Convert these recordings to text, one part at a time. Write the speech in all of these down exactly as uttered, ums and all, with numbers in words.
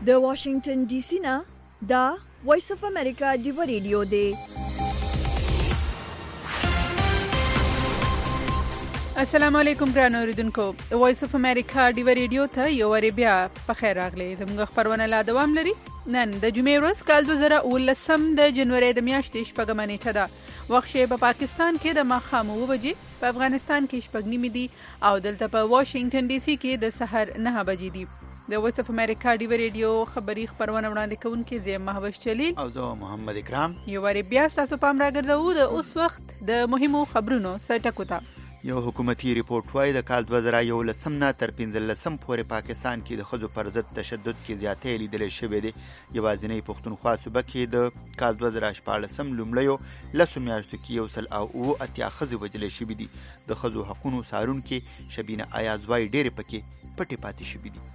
د واشنگټن ډي سي نه دا وایس اف امریکا دی ریډیو دی. السلام علیکم ګران اوریدونکو، وایس اف امریکا دی ریډیو ته یو وری بیا په خیر راغلی. زموږ خبرونه لا دوام لري. نن د جمعې ورځ کال دوه زره اوولسم د جنوري د میاشتې شپږمه نیټه ده. وخت په پاکستان کې د ماښام اوه بجې، په افغانستان کې شپږ نیمې دي او دلته په واشنگټن ډي سي کې د سحر نهه بجې دي. د وایس اف امریکا دی ریډیو خبری خبرونه وړاندې کوونکې زه مهوش جلیل او زه محمد اکرام یو وری بیا تاسو پام راګرځو د اوس وخت د مهمو خبرونو سرټکو ته. یو حکومتي ریپورت وايي د کال دوه زره یولسم نه تر پنځلسم پورې پاکستان کې د ښځو پر ضد تشدد کې زیاتې لیدل شوې دي. یوازینی پښتونخوا صوبه کې د کال دوه زره شپاړسم لومړیو لسو میاشتو کې یو سل او اوه اتیا ښځې وژلې شوې دي. د ښځو حقونو څارونکې شبینه ایاز وايي ډېرې پکې پټې پاتې شوې دي.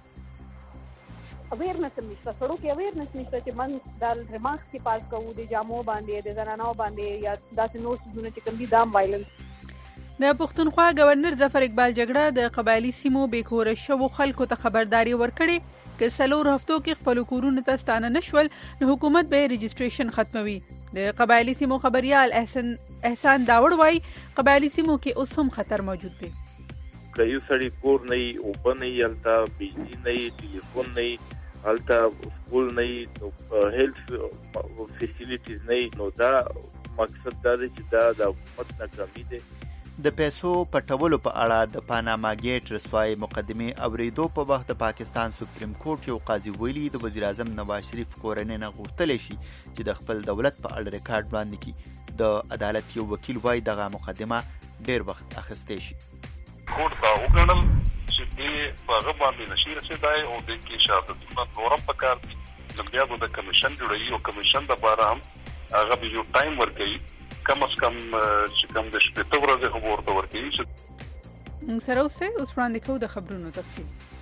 اویرنس نشته، سړو کې اویرنس نشته چې من د ریمارکس کې پاس کوو د جامو باندې د زنانو باندې یا داسې نور څیزونه چې کوم دي دام وایلنس. د پښتونخوا گورنر ظفر اقبال جګړه د قبایلی سیمو بیکوره شوو خلکو ته خبرداري ورکړې چې څلور هفتو کې خپل کورونو ته ستانه نشول نو حکومت به رجسټریشن ختموي. د قبایلی سیمو خبريال احسان احسان داوړ وايي قبایلی سیمو کې اوس هم خطر موجود دی. که یو سړی کور نه وي، اوبه نه وي، هلته بجلي نه وي، ټلیفون نه وي، هلته سکول نه وي، نو هیلث فیسیلیټیز نه وي، نو دا مقصد دا دی چې دا د حکومت ناکامي دی. د پیسو پټولو په اړه د پاناما ګیټ رسوای مقدمه اوریدو په وخت د پاکستان سپریم کورټ یو قاضي ویلي د وزیر اعظم نواز شریف کورنۍ نه غوښتل شي چې د خپل دولت په اړه ریکارډ وړاندې کړي. د عدالت یو وکیل وايي دغه مقدمه ډیر وخت اخیستی شي. کورټ ته وګڼل چې دې په هغه باندې نشي رسېدای او د کې شهادتونه نورم پکار دي. بیا به د کمیشن جوړوي او کمیشن لپاره هم هغه به یو ټایم ورکوي، کم از کم چې کم د شپږ ورځې خو ورته ورکوي. موږ سره اوسئ، اوس وړاندې کوو د خبرونو تفصیل.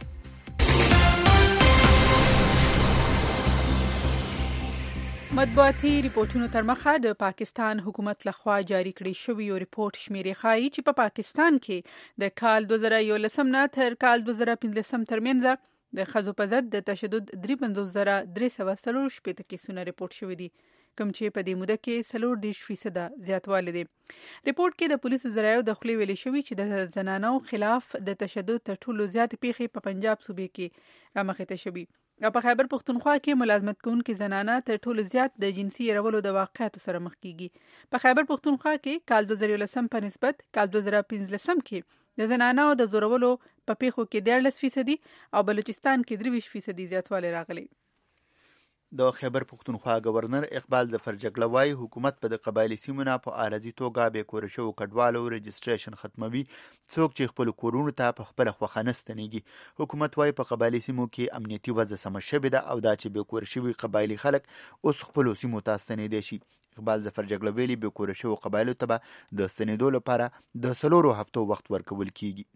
مطبوعاتي ریپورتونو تر مخه د پاکستان حکومت لخوا جاری کړی شوی یو ریپورت شمیرې ښایي چې په پاکستان کې د کال دوه زره یولسم نه تر کال دوه زره پنځلسم ترمنځ د ښځو په ضد د تشدد درې پنځوس زره درې سوه څلور شپېته کیسونه ریپورټ شوي دي، کوم چې په دې موده کې څلور دېرش فیصده زیاتوالی دی. ریپورټ کې د پولیسو ذرایعو د خولې ویلې شوي چې د زنانو خلاف د تشدد تر ټولو زیاتې پیښې په پنجاب صوبې کې رامخې ته شوي او په خیبر پښتونخوا کې ملازمت کوونکې زنانه تر ټولو زیات د جنسي یرولو د واقعاتو سره مخ کیږي. په خیبر پښتونخوا کې کال دوه زره یولسم په نسبت کال دوه زره پنځلسم کې د زنانو د زورولو په پیښو کې دیارلس فیصدي او بلوچستان کې درویشت فیصدي زیاتوالی راغلی. د خیبر پښتونخوا گورنر اقبال ظفر جګړه وايي حکومت په د قبایلی سیمو نه په عارضي توګه بې کوره شوو کډوالو رجسټریشن ختموي. څوک چې خپل کورونو ته په خپله خوښه نه ستنېږي. حکومت وايي په قبایلی سیمو کې امنیتي وضع سمه شوې ده او دا چې بې کوره شوي قبایلي خلک اوس خپلو سیمو ته ستنېدی شي. اقبال ظفر جګړه ویلي بې کوره شوو قبایلو ته به د ستنېدو لپاره د څلورو هفتو وخت ورکول کیږي.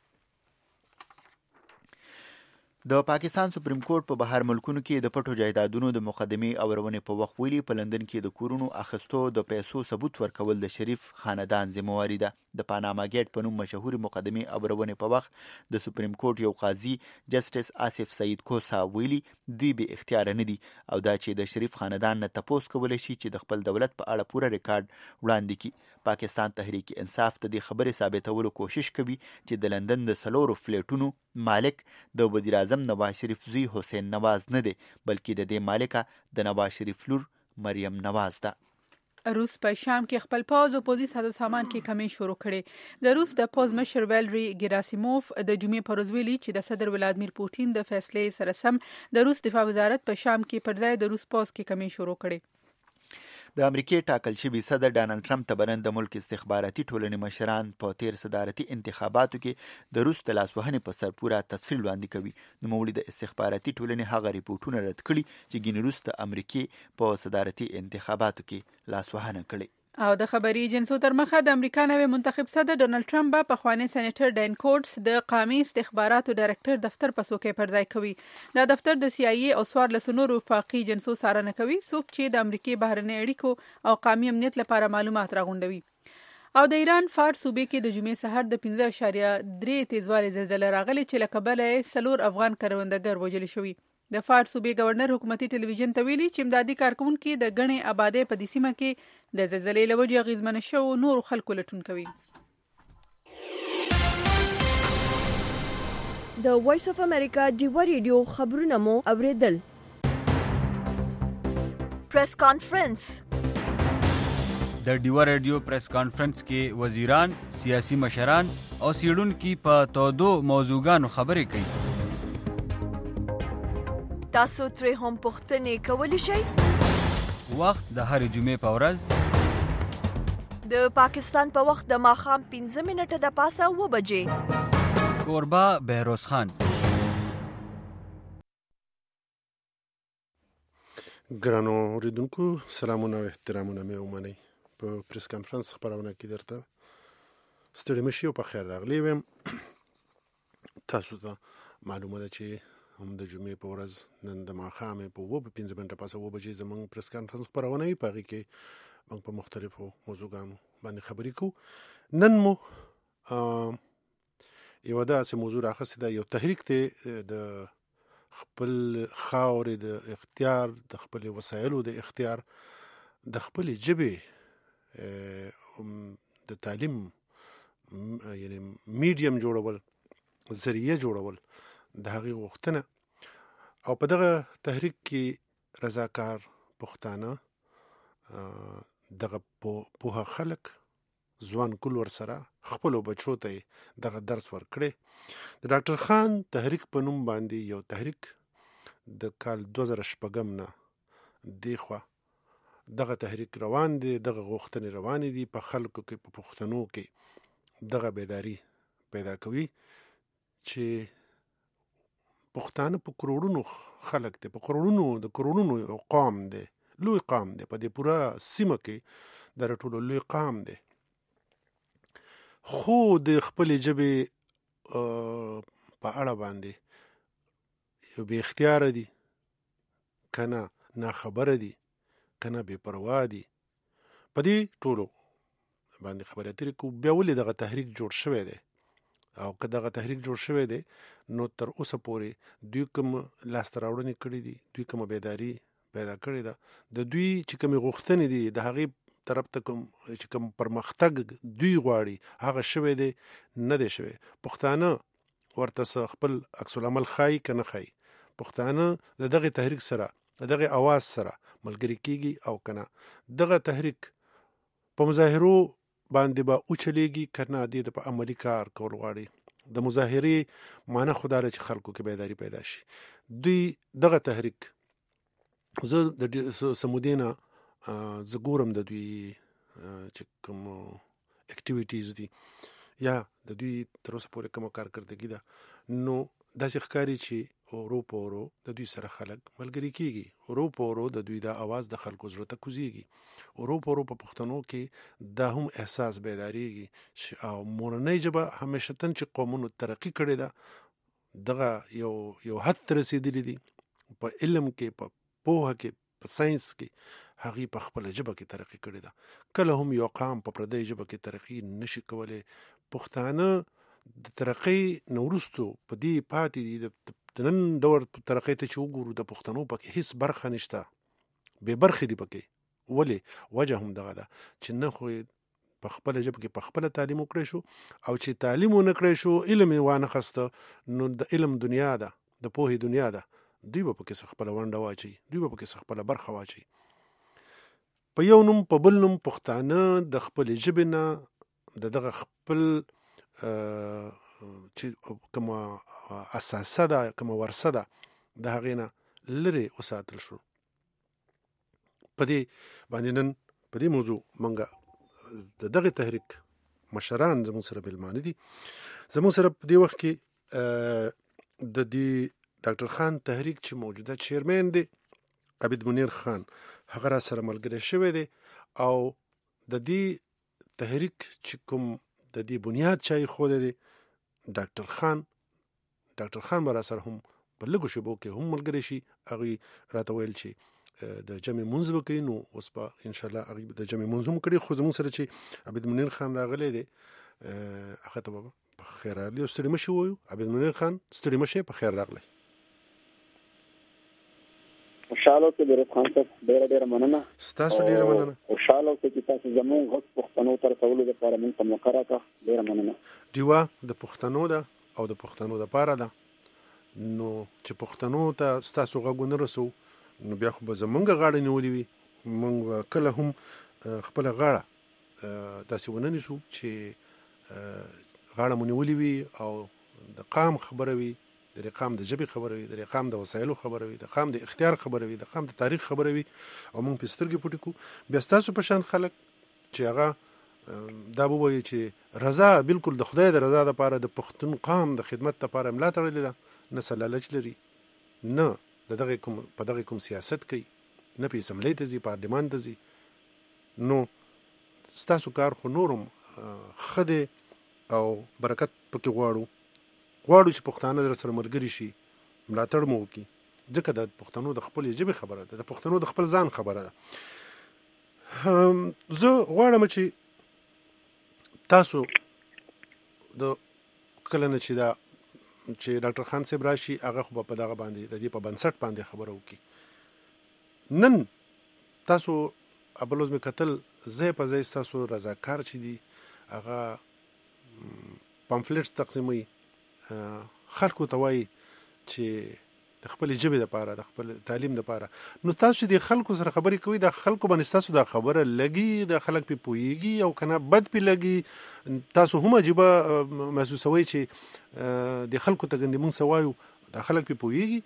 د پاکستان سپریم کورټ په بهر ملکونو کې د پټو جایدادونو د مقدمې اورونې په وخت ویلي په لندن کې د کورونو اخیستو د پیسو ثبوت ورکول د شریف خاندان ذمهواري ده. د پاناما ګیټ په نوم مشهوري مقدمې اورونې په وخت د سپریم کورټ یو قاضي جسټس آصف سعید کوسا ویلي دوی به اختیار نه دي او دا چې د شریف خاندان نه تپوس کولی شي چې د خپل دولت په اړه پوره ریکارډ وړاندې کړي. پاکستان تحریک انصاف د دې خبرې ثابتولو کوشش کوي چې د لندن د څلورو فلیټونو مالک د وزیر اعظم نواز شریف زوی حسین نواز نه دی بلکې د دې مالکه د نواز شریف لور مریم نواز ده. روس په شام کې خپل پوځ او پوځي ساز سامان کې کمی شروع کړي. د روس د پوځ مشر ویلری ګراسیموف د جمعې پر ورځ ویلي چې د صدر ولادمیر پوټین د فیصلې سره سم د روس دفاع وزارت په شام کې پر ځای د روس پوځ کې کمی شروع کړي. د امریکې ټاکل شوي صدر ډانلډ ټرمپ ته بلند د ملک استخباراتي ټولنې مشران په تیر صدارتي انتخاباتو کې د روس د لاسوهنې په سر پوره تفصیل وړاندې کوي. نوموړي د استخباراتي ټولنې هغه ریپورټونه رد کړي چې ګینې روس د امریکې په صدارتي انتخاباتو کې لاسوهنه کړي. او د خبري ایجنسو تر مخه د امریکا نوی منتخب صدر ډونالد ټرمپ په خوانی سېنیټر ډین کوټس د قومي استخباراتو ډایرکټر دفتر په څوکۍ پر ځای کوي. دا دفتر د سی آی ای او څوارلسو نورو وفاقي ایجنسو څارنه کوي څوک چې د امریکای بهرنۍ اړیکو او قومي امنیت لپاره معلومات راغونډوي. او د ایران فارس صوبې کې د جمعې سحر د پنځه اعشاریه درې تیزوالي زلزله راغلې چې له کبله څلور افغان کروندګر وژل شوي. د فارس صوبې گورنر حکومتي ټلویزیون ته ویلي چې امدادي کارکونکي د غنې آبادۍ په دې سیمه کې د زلزلې له وجې اغېزمن شوو نورو خلکو لټون کوي. د وایس اف امریکا ډیوا ریډیو خبرونه مو اوریدل. پریس کانفرنس. د ډیوا ریډیو پریس کانفرنس کې وزیران، سیاسي مشران او څېړونکي په تودو موضوعګانو خبرې کوي. تاسو ترې هم پوښتنې کولی شئ. وخت د هرې جمعې په ورځ د پاکستان په وخت د ماښام پنځه منټه د پاسه اوه بجې. کوربه بهروز خان. ګرانو اوریدونکو سلامونه او احترامونه مې ومنئ. په پریس کانفرنس خبرونه کې درته ستړي مشي او په خیر راغلی ویم. تاسو ته معلومه ده چې هم د جمعې په ورځ نن د ماښامې په اوه پنځه منټه پاسه اوه بجې زموږ پریس کانفرنس خپرونه وي. په هغې کې موږ په مختلفو موضوعګانو باندې خبرې کوو. نن مو یوه داسې موضوع راخیستې ده، یو تحریک دی د خپل خاورې د اختیار، د خپلې وسایلو د اختیار، د خپلې ژبې د تعلیم یعنی میډیم جوړول، ذریعه جوړول، د هغې غوښتنه. او په دغه تحریک کې رضاکار پښتانه، دغه پوهه خلک، ځوان کول ورسره خپلو بچو ته دغه درس ورکړی. د ډاکټر خان تحریک په نوم باندې یو تحریک د کال دوه زره شپږم نه دې خوا دغه تحریک روان دی، دغه غوښتنې روانې دي. په خلکو کې، په پښتنو کې دغه بیداری پیدا کوي چې پښتانه په کروڑونو خلک دی، په کروڑونو د کروڑونو یو قام دی، لوی قام دی، په دې پوره سیمه کې د ټولو لوی قام دی. خو د خپلې ژبې په اړه باندې یو بې اختیاره دي، که نه ناخبره دي، که نه بې پروا دي. په دې ټولو باندې خبرې اترې کوو. بیا ولې دغه تحریک جوړ شوی دی؟ او که دغه تحریک جوړ شوی دی نو تر اوسه پورې دوی کوم لاسته راوړنې کړي دي، دوی کومه بیداري پیدا کړې ده، د دوی چې کومې غوښتنې دي د هغې طرف ته کوم چې کوم پرمختګ دوی غواړي هغه شوی دی نه دی شوی. پښتانه ورته خپل عکس العمل ښایي که نه ښایي. پښتانه د دغه تحریک سره، د دغه اواز سره ملګري کیږي او که نه. دغه تحریک په مظاهرو باندې به اوچلیږي که نه، دې د په عملي کار کول غواړي. د مظاهرې معنی خو دا ده چې خلکو کې بیداري پیدا شي. دوی دغه تحریک زه د سمودې نه زه ګورم د دوی چې کوم اکټیویټیز دي یا د دوی تر اوسه پورې کومه کارکردګي ده، نو داسې ښکاري چې ورو په ورو د دوی سره خلک ملګري کیږي، ورو په ورو د دوی دا اواز د خلکو زړه ته کوزیږي، ورو په ورو په پښتنو کې دا هم احساس بیداریږي او مورنۍ ژبه همیشتن چې قومونو ترقي کړې ده، دغه یو یو حد ته رسېدلي دي په علم کې، په پوهه کې، په ساینس کې، هغې په خپله ژبه کې ترقي کړې ده. کله هم یو قام په پردۍ ژبه کې ترقي نشي کولی. پښتانه د ترقۍ نه وروستو په دې پاتې دي. د نن دور ترقۍ ته چې وګورو د پښتنو پکې هیڅ برخه نشته، بې برخې دي پکې. ولې؟ وجه هم دغه ده چې نه خو په خپله ژبه کې په خپله تعلیم وکړی شو، او چې تعلیم ونه کړی شو، علم یې وانه خسته، نو د علم دنیا ده، د پوهې دنیا ده، دوی به پکې څه خپله ونډه واچوي، دوی به پکې څه خپله برخه واچوي. په یو نوم په بل نوم پښتانه د خپلې ژبې نه د دغه خپل چې کومه اساسه ده، کومه ورثه ده، د هغې نه لرې وساتل شو. په دې باندې نن په دې موضوع موږ د دغه تحریک مشران زموږ سره مېلمانه دي. زموږ سره په دې وخت کې د دې ډاکټر خان تحریک چې موجوده چیرمن دی عبید منیر خان، هغه را سره ملګری شوی دی او د دې تحریک چې کوم د دې بنیاد چا ایښودی دی ډاکټر خان ډاکټر خان به را سره هم په لږو شیبو کې هم ملګری شي. هغوی راته ویل چې د جمع منځ به کوي، نو اوس به انشاءالله هغوی د جمع منځ هم کړي. خو زموږ سره چې عبید منیر خان راغلی دی هغه ته به په خیر راغلی او ستړي مه شئ ووایو. عبید منیر خان ستړي مه شئ، په خیر راغلی. خوشاله اوسئ د خان صاحب ډېره ډېره مننه ستاسو ډېره مننه خوشاله اوسئ چې تاسو زموږ غږ پښتنو ته رسولو لپاره موږ ته موقع راکړه ډېره مننه ډیوه د پښتنو ده او د پښتنو دپاره ده نو چې پښتنو ته ستاسو غږ ونه رسو نو بیا خو به زمونږ غاړه نیولې وي موږ به کله هم خپله غاړه داسې ونه نیسو چې غاړه مو نیولې وي او د قام خبره وي د قام د ژبې خبره وي د قام د وسایلو خبره وي د قام د اختیار خبره وي د قام د تاریخ خبره وي او موږ په سترګې پټې کړو بیا ستاسو په شان خلک چې هغه دا ووایي چې رضا بالکل د خدای د رضا دپاره د پښتون قام د خدمت دپاره ملا تړلې ده نه څه لالچ لري نه د دغه کوم په دغه کوم سیاست کوي نه په اسمبلی ته ځي پارلمان ته ځي نو ستاسو کار خو نورم ښه دی او برکت پکې غواړو غواړو چې پښتانه در سره ملګري شي ملاتړ مو وکړي ځکه د پښتنو د خپل ژبې خبره ده د پښتنو د خپل ځان خبره ده زه غواړم چې تاسو د کله نه چې دا چې ډاکټر خان صاحب راشي هغه خو په دغه باندې د دې په بنسټ باندې خبره وکړي نن تاسو ابلوز مې کتل ځای په ځای ستاسو رضاکار چې دي هغه پامفلیټس تقسیموي خلکو ته وایي چې د خپل ژبې دپاره د خپل تعلیم دپاره نو تاسو د خلکو سره خبرې کوئ د خلکو باندې ستاسو دا خبره لګي د خلک پې پوهېږي او که نه بد پې لګي تاسو هم عجیبه محسوسوئ چې د خلکو ته ګندې مونږ څه وایو دا خلک پې پوهېږي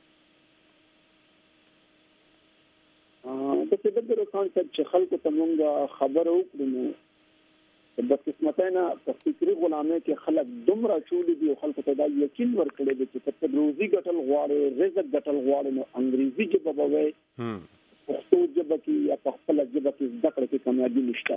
داسې بل دی روښان صاحب چې خلکو ته مونږ خبره وکړو نو بدقسمتۍ نه په فکري غلامۍ کې خلک دومره اچولي دي او خلکو ته دا یقین ورکړی دی چې که ته روزي ګټل غواړې رزق ګټل غواړې نو انګریزي ژبه به وایې پښتو ژبه کې یا په خپله ژبه کې زده کړه کې کامیابي نشته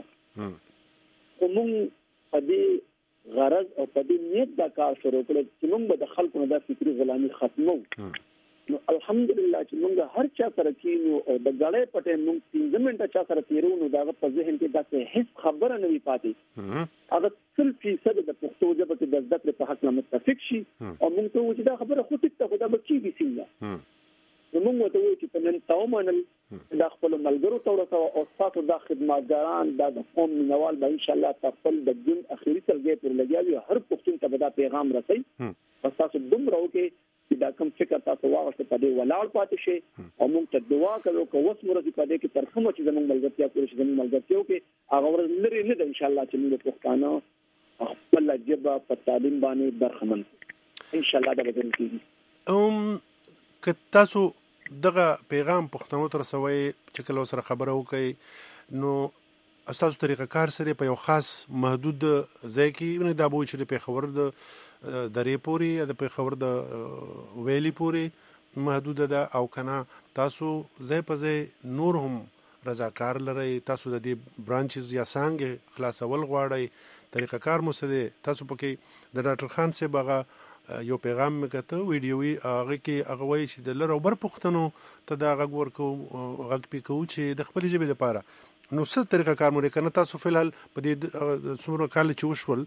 خو مونږ په دې غرض او په دې نیت دا کار شروع کړی چې مونږ به د خلکو نه دا فکري غلامي ختمو نو الحمدلله چې مونږ هر چا سره کینو او د غړې پټې مونږ پنځه منټه چا سره تیرو نو دا په ذهن کې داسې هیڅ خبره نه وي پاتې هغه سل فیصد د پښتو ژبه کې د زده کړې په حق متفق شي او مونږ ته وایي چې دا خبره خو ټیک ده خو دا به کېږي څنګه نو مونږ ورته وایو چې په نن تا ومنل دا خپلو ملګرو ته ورسوه او ستاسو دا خدمتګاران دا د قوم مینوال به انشاءالله په خپل د ژوند اخري سلګۍ پورې لګیا وي هر پښتون ته به دا پیغام رسوي بس تاسو دومره وکړئ چې دا کوم فکر تاسو واغسته په دې ولاړ پاتې شي او موږ ته دعا کوو که اوس مرضی په دې کې تر کومه چې زموږ ملګرتیا پوره شي زموږ ملګرتیا کې هغه ورځ لري نه ده انشاءالله چې موږ پښتانه خپل ژبه په تعلیم باندې برخمن انشاءالله دا به کېږي ام که تاسو دغه پیغام پښتنو ته رسوئ چې کله سره خبره وکړئ نو تاسو طریقه کار سره په یو خاص محدود ځای کې دا به چې په خبر د درې پورې یا د پیښور د ویلي پورې محدوده ده او کنه تاسو ځای په ځای نور هم رضاکار لرئ تاسو د دې برانچز یا څانګې خلاصول غواړئ طریقه کار مو څه دی تاسو پکې د ډاکټر خان صاحب هغه یو پیغام مې کته ویډیوي هغه کې هغه وایي چې د لر او بر پښتنو ته دا غږ ورکو غږ پې کوو چې د خپلې ژبې لپاره نو څه طریقه کار مو دی که نه تاسو فلحال په دې څومره کال چې وشول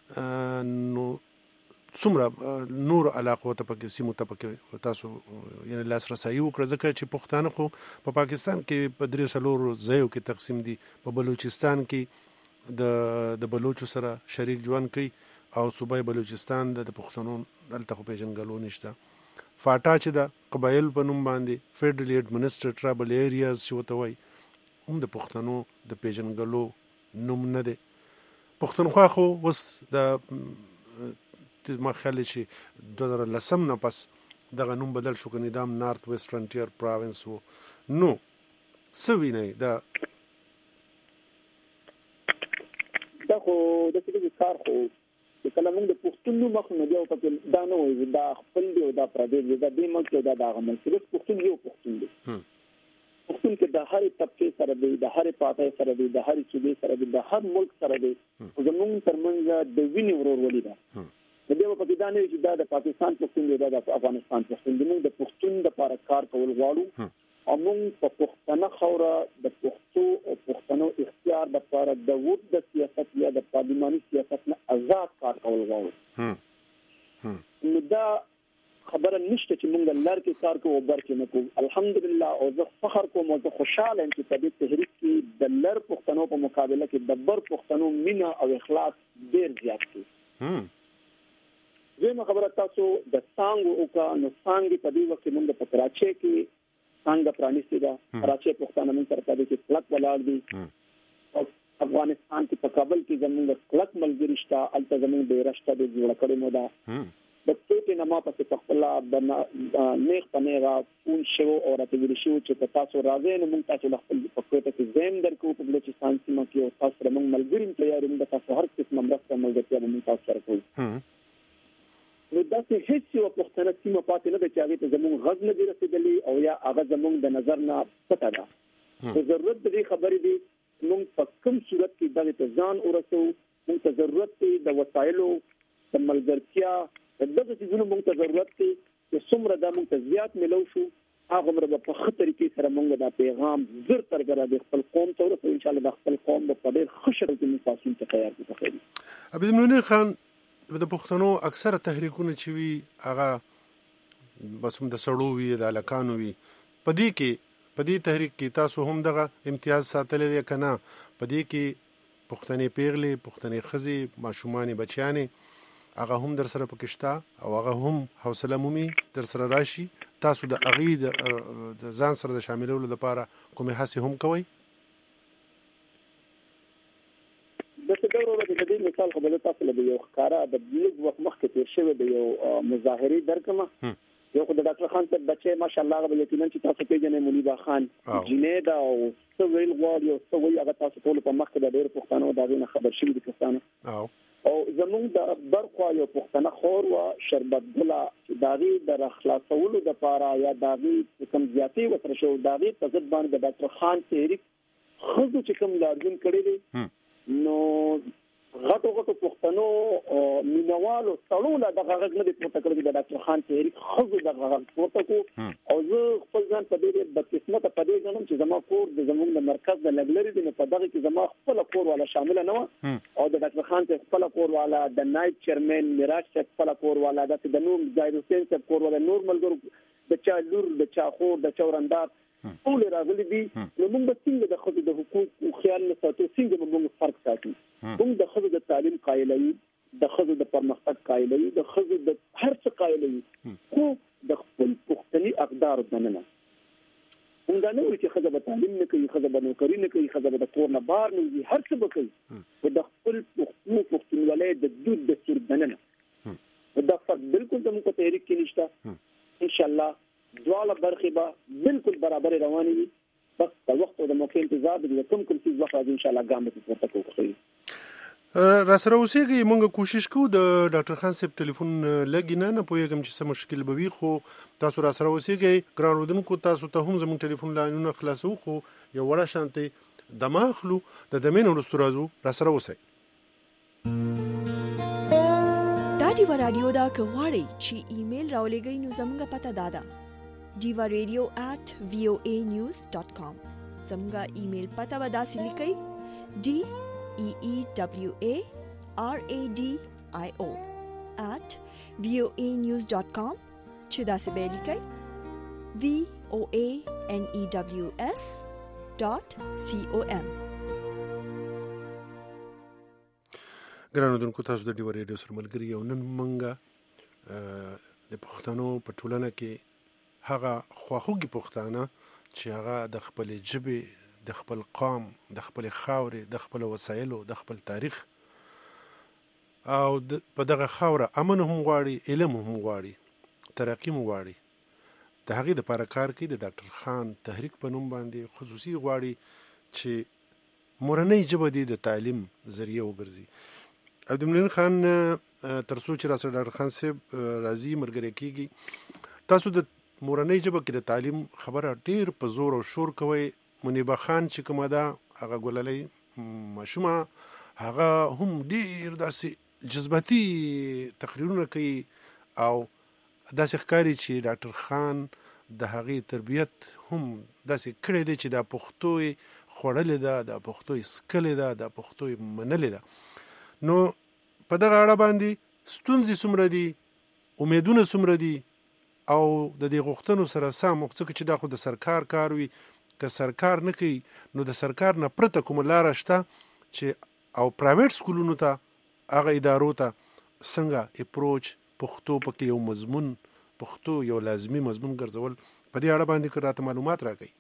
نو څومره نور علاقو ته پکې سیمو ته پکې تاسو یعنی لاسرسي وکړه ځکه چې پښتانه خو په پاکستان کې په درې څلور ځایو کې تقسیم دي په بلوچستان کې د د بلوچو سره شریک ژوند کوي او صوبای بلوچستان د پښتنو دلته خو پیژنګلو نشته فاټا چې د قبایل په نوم باندې فیډرلی ایڈمنسټر ټرابل ایریاز چې وته وای هم د پښتنو د پیژنګلو نوم نه دی پښتونخوا خو وس د ما خیال چې دوه زره لسم نه پس دغه نوم بدل شو که نظام نارت ویسټ فرنټیر پراوینس و نو څه وینئ دا دا خو داسې داسې کار خو چې کله موږ د پښتون نوم اخلو نو بیا ورته دا نه وایو دا خپل دی او دا پردی دی دا دې ملک دی دا د هغه ملک دی پښتون یو پښتون دی پښتون کې د هرې طبقې سره دی د هرې پارټۍ سره دی د هرې صوبې سره دی د هر ملک سره دی زموږ ترمنځ د وینې ورورولي ده د دې په کې دا نه چې دا د پاکستان پښتون دی دا د افغانستان پښتون دی موږ د پښتون لپاره کار کول غواړو او موږ په پښتنه خوره د پښتو او پښتنو اختیار لپاره د ووټ د سیاست یا د پارلماني سیاست نه آزاد کار کول غواړو نو دا خبره نشته چې موږ لار کې کار کوو بر کې نه کوو. الحمدلله او زه فخر کوم او زه خوشاله یم چې په دې تحریک کې د لر پښتنو په مقابله کې د بر پښتنو مینا او اخلاص ډیر زیات دی. زموږ خبره تاسو د څنګه او کا نو څنګه په دې وخت موږ په کراچۍ کې څنګه پرانیستي دا کراچۍ پښتانه موږ سره د کې پلک ولاړ دي او افغانستان کې په کابل کې زموږ کلک ملګری شته الته زموږ د رشتہ د جوړ کړي مو دا د ټوټه نما په خپل د نیغ پنیغا فون شو او راته ویل شو چې تاسو راځئ نو موږ تاسو خپل په کوټه کې زم درکو په بلوچستان سیمه کې او تاسو سره موږ ملګری تیار یو د تاسو هر څه مرسته ملګرتیا موږ تاسو سره کوو. نو دا چې هیڅ یو پښتنه سیمه پاتې نه ده چې هغه ته زموږ غږ نه دی رسیدلی او یا هغه زموږ د نظر نه پټه ده. نو ضرورت دې خبرې دي موږ په کوم صورت کې دا ته ځان ورسو. موږ ته ضرورت دی د وسایلو د ملګرتیا دغه څه موږ ته ضرورت دی چې څومره دا موږ ته زیات ملو شو هغه مربه په خطر کې سره موږ دا پیغام زر ترګره د خپل قوم ته ورسو. ان شاء الله د خپل قوم د په ډېر خوشاله کې مفاصل ته تیار کړو. عبد المنیر خان د پښتنو اکثره تحریکونه چې وی هغه بس هم د سړو وی د الکانو وی په دې کې په دې تحریک کې تاسو هم دغه امتیاز ساتلې دی کنه؟ په دې کې پښتنې پیغلې پښتنې خزي ماشومان بچیانې هغه هم در سره پکشتا او هغه هم حوصله مومي در سره راشي. تاسو د اغي د ځان سره د شاملولو لپاره کومه هڅه هم کوي؟ د څه ډول د دې مثال خو بل تاسو له یو ښکارا د بلګ وخت مخکې تیر شوی د یو مظاهري درکمه یو خو د ډاکټر خان ته بچي ماشاءالله غو یقینا چې تاسو پیژنې منیبا خان جنید او سویل غوړ یو سوی هغه تاسو ټول په مخ کې د ډېر پښتنو دا غوښنه خبر شوی دي پښتانه او او زموږ د برخوا یو پښتنه خور وا شربت ګلا چې داغي د اخلاصولو د پاره یا داغي کوم زیاتی وتر شو داغي په ځد باندې د ډاکټر خان تحریک خزو چې کوم لارجن کړی دي نو غټو غټو پښتنو مینوالو ټولو د غږ نه د پورته کړی د ډاکټر خان تحریک خزو د غږ پورته کو او زه خپل ځان په دې د قسمت په دې غنم چې زما کور د زموږ د مرکز د لګلري د په دغه کې زما خپل کور والا شامل نه و او د ډاکټر خان ته خپل کور والا د نایب چیرمن میراث څخه خپل کور والا د نور ظاهر حسین څخه کور والا نور ملګرو د چا لور د چا خور د چورندار ټول راغلي دي. نو موږ به څنګه د خپل د حقوق او خیال نه ساتو څنګه موږ فرق ساتو؟ موږ د خپل د تعلیم قایلوي د خپل د پرمختګ قایلوي د خپل د هر څه قایلوي خو د خپل پښتني اقدار دننه موږ نه وایو چې خزه به تعلیم نه کوي خزه به نوکری نه کوي خزه به د کور نه بار نه وي هر څه به کوي او د خپل پښتنو پښتونولۍ د دود د سر دننه دا فرق بالکل زموږ په تحریک کې نشته. ان شاء الله دواله برخه به بالکل برابر رواني وي بس د وخت او د موقع انتظار دي کوم کوم څه وخت ان شاء الله ګام به پورته کوو. را سره اوسېږي موږ کوشش کوو د ډاکټر خان صاحب ټلیفون لګی نه نه پوهېږم چې څه مشکل به وي خو تاسو را سره اوسېږئ ګران اورېدونکو تاسو ته هم زموږ ټلیفون لاینونه خلاصو خو یو وړه شانتې دمه اخلو د دمې نه وروسته راځو را سره اوسئ. دا ډیوا رادیو دا که غواړئ چې ایمیل راولېږئ نو زموږ پته دا ده diva radio at voa news dot com. زموږ ایمیل پته به داسې لیکئ d e e w a r a d i o at voa news dot com چې داسې به لیکئ v o a n e w s dot com. ګرانو دونکو تاسو د ډیوا ریډیو سره ملګری یو نن منګه د پښتنو په ټولنه کې هغه خواخوږي پښتانه چې هغه د خپل ژبې د خپل قوم د خپل خاورې د خپل وسایلو د خپل تاریخ او په دغه خاوره امن هم غواړي علم هم غواړي ترقی هم غواړي د هغې دپاره کار کوي. د ډاکټر خان تحریک په نوم باندې خصوصي غواړي چې مورنۍ ژبه دې د تعلیم ذریعه وګرځي. عبدالمنیر خان تر څو چې راسره ډاکټر خان صاحب راځي ملګری کېږي تاسو د مورنۍ ژبه کې د تعلیم خبره ډېر په زور او شور کوي. منیبا خان چې کومه ده هغه ګلالۍ ماشومه هغه هم ډېر داسې جذباتي تقریرونه کوي او داسې ښکاري چې ډاکټر خان د هغې تربیت هم داسې کړی دی چې دا پښتو یې خوړلې ده دا پښتو یې څکلې ده دا پښتو یې منلې ده. نو په دغه اړه باندې ستونزې څومره دي امیدونه څومره دي او د دې غوښتنو سره سم څه چې دا خو د سرکار کار وي که سرکار نه کوي نو د سرکار نه پرته کومه لاره شته چې او پرایویټ سکولونو ته هغه ادارو ته څنګه اپروچ پښتو پکې یو مضمون پښتو یو لازمی مضمون ګرځول په دې اړه باندې که راته معلومات راکړئ.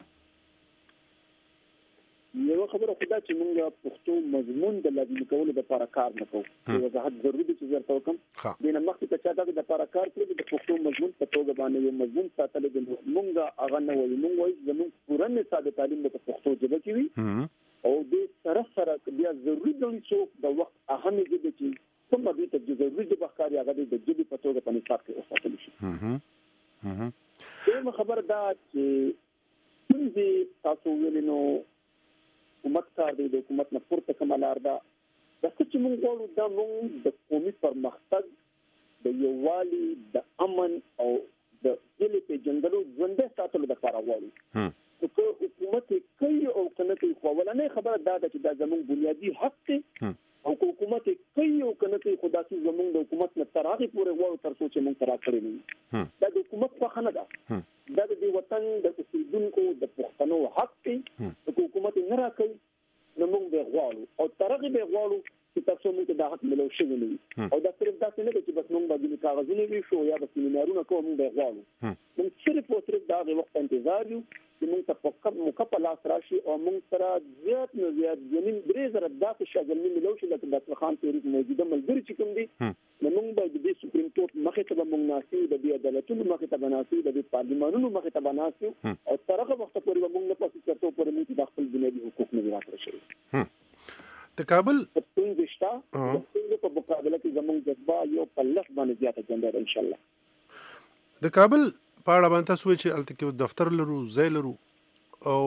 یو خبره خدا چې موږ پښتو مضمون د لازمي کولو لپاره کار نه کوو. یو وضاحت ضروري دی چې زه کوم. د نه مخکې چې دا د لپاره کار کوي د پښتو مضمون په توګه باندې یو مضمون ساتل دي. موږ هغه نه وایو، موږ وایو زموږ پوره نصاب تعلیم د پښتو ژبه کې وي او د سره سره بیا ضروري دی چې د وخت اهم دي چې کوم به ته ضروري د بخاري هغه د ژبې په توګه په نصاب کې وساتل شي. هه هه یو خبره دا چې څنګه تاسو ویلنو حکومت کار دی د حکومت نه پورته کمالار دا د څه چې موږ غواړو دا موږ د قومي پرمختګ د یووالي د امن او د ځلې په جنګلو ژوندې ساتلو لپاره غواړو. نو حکومت کوي او کنه کوي خو ولنه خبره دا ده چې دا زموږ بنیادی حق دی او حکومت کوي او کنه کوي خدا سي زموږ د حکومت نه تر هغه پورې غواړو تر څو چې موږ ترا کړی نه دا د حکومت په خنه ده. دا د وطن د اوسیدونکو د پښتنو حق دی چې حکومت نه راکړي نو موږ به غواړو او ترغه به غواړو چې تاسو موږ د حق ملو شي نه او دا صرف دا څه نه چې بس موږ باندې کاغذونه وی شو یا بس سیمینارونه کوو موږ به غواړو. موږ صرف او صرف دا د وخت انتظار یو چې موږ ته په مکمل راشي او موږ سره زیات نه زیات زمين درې زره داسې شاګردان ملو شي لکه د خان تاریخ موجوده ملګری چې کوم دي نو موږ به د سپریم کورټ مخه ته موږ ناسي د بیا عدالتونو مخه ته بناسي د پارلیمانونو مخه ته بناسي او ترغه وخت پورې موږ نه پاتې ترته پورې موږ د خپل بنیادي حقوق نه راکړل شي. د کابل څنګه شتا څنګه په مقابله کې زموږ جذبه یو په لږ باندې زیاته چنده ان شاء الله. د کابل په اړه باندې تاسو چې الته کې دفتر لرو ځای لرو او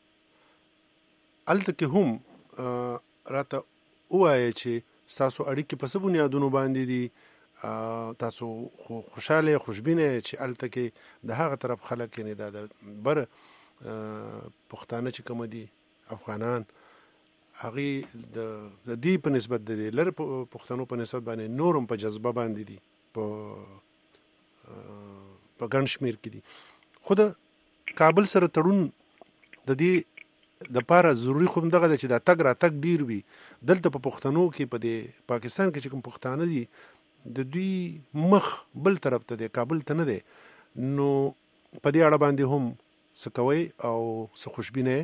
الته کې هم راته وایي چې تاسو اړیکې په څه بنیادونو باندې دي تاسو خوشاله خوشبینه چې الته کې د هغه طرف خلک نه دا بر پښتانه چې کوم دي افغانان هغه د دې په نسبت د لر پښتنو په نسبت باندې نورم په جذبه باندې دي په په ګڼ شمیر کې دي. خو د کابل سره تړون د دې د پاره ضروری خو دغه چې دا تګ را تګ ډیر وي دلته په پښتنو کې په دې پاکستان کې چې کوم پښتانه دي د دوی مخ بل طرف ته دی کابل ته نه دی نو په دې اړه باندې هم څه کوي او څه خوشبینه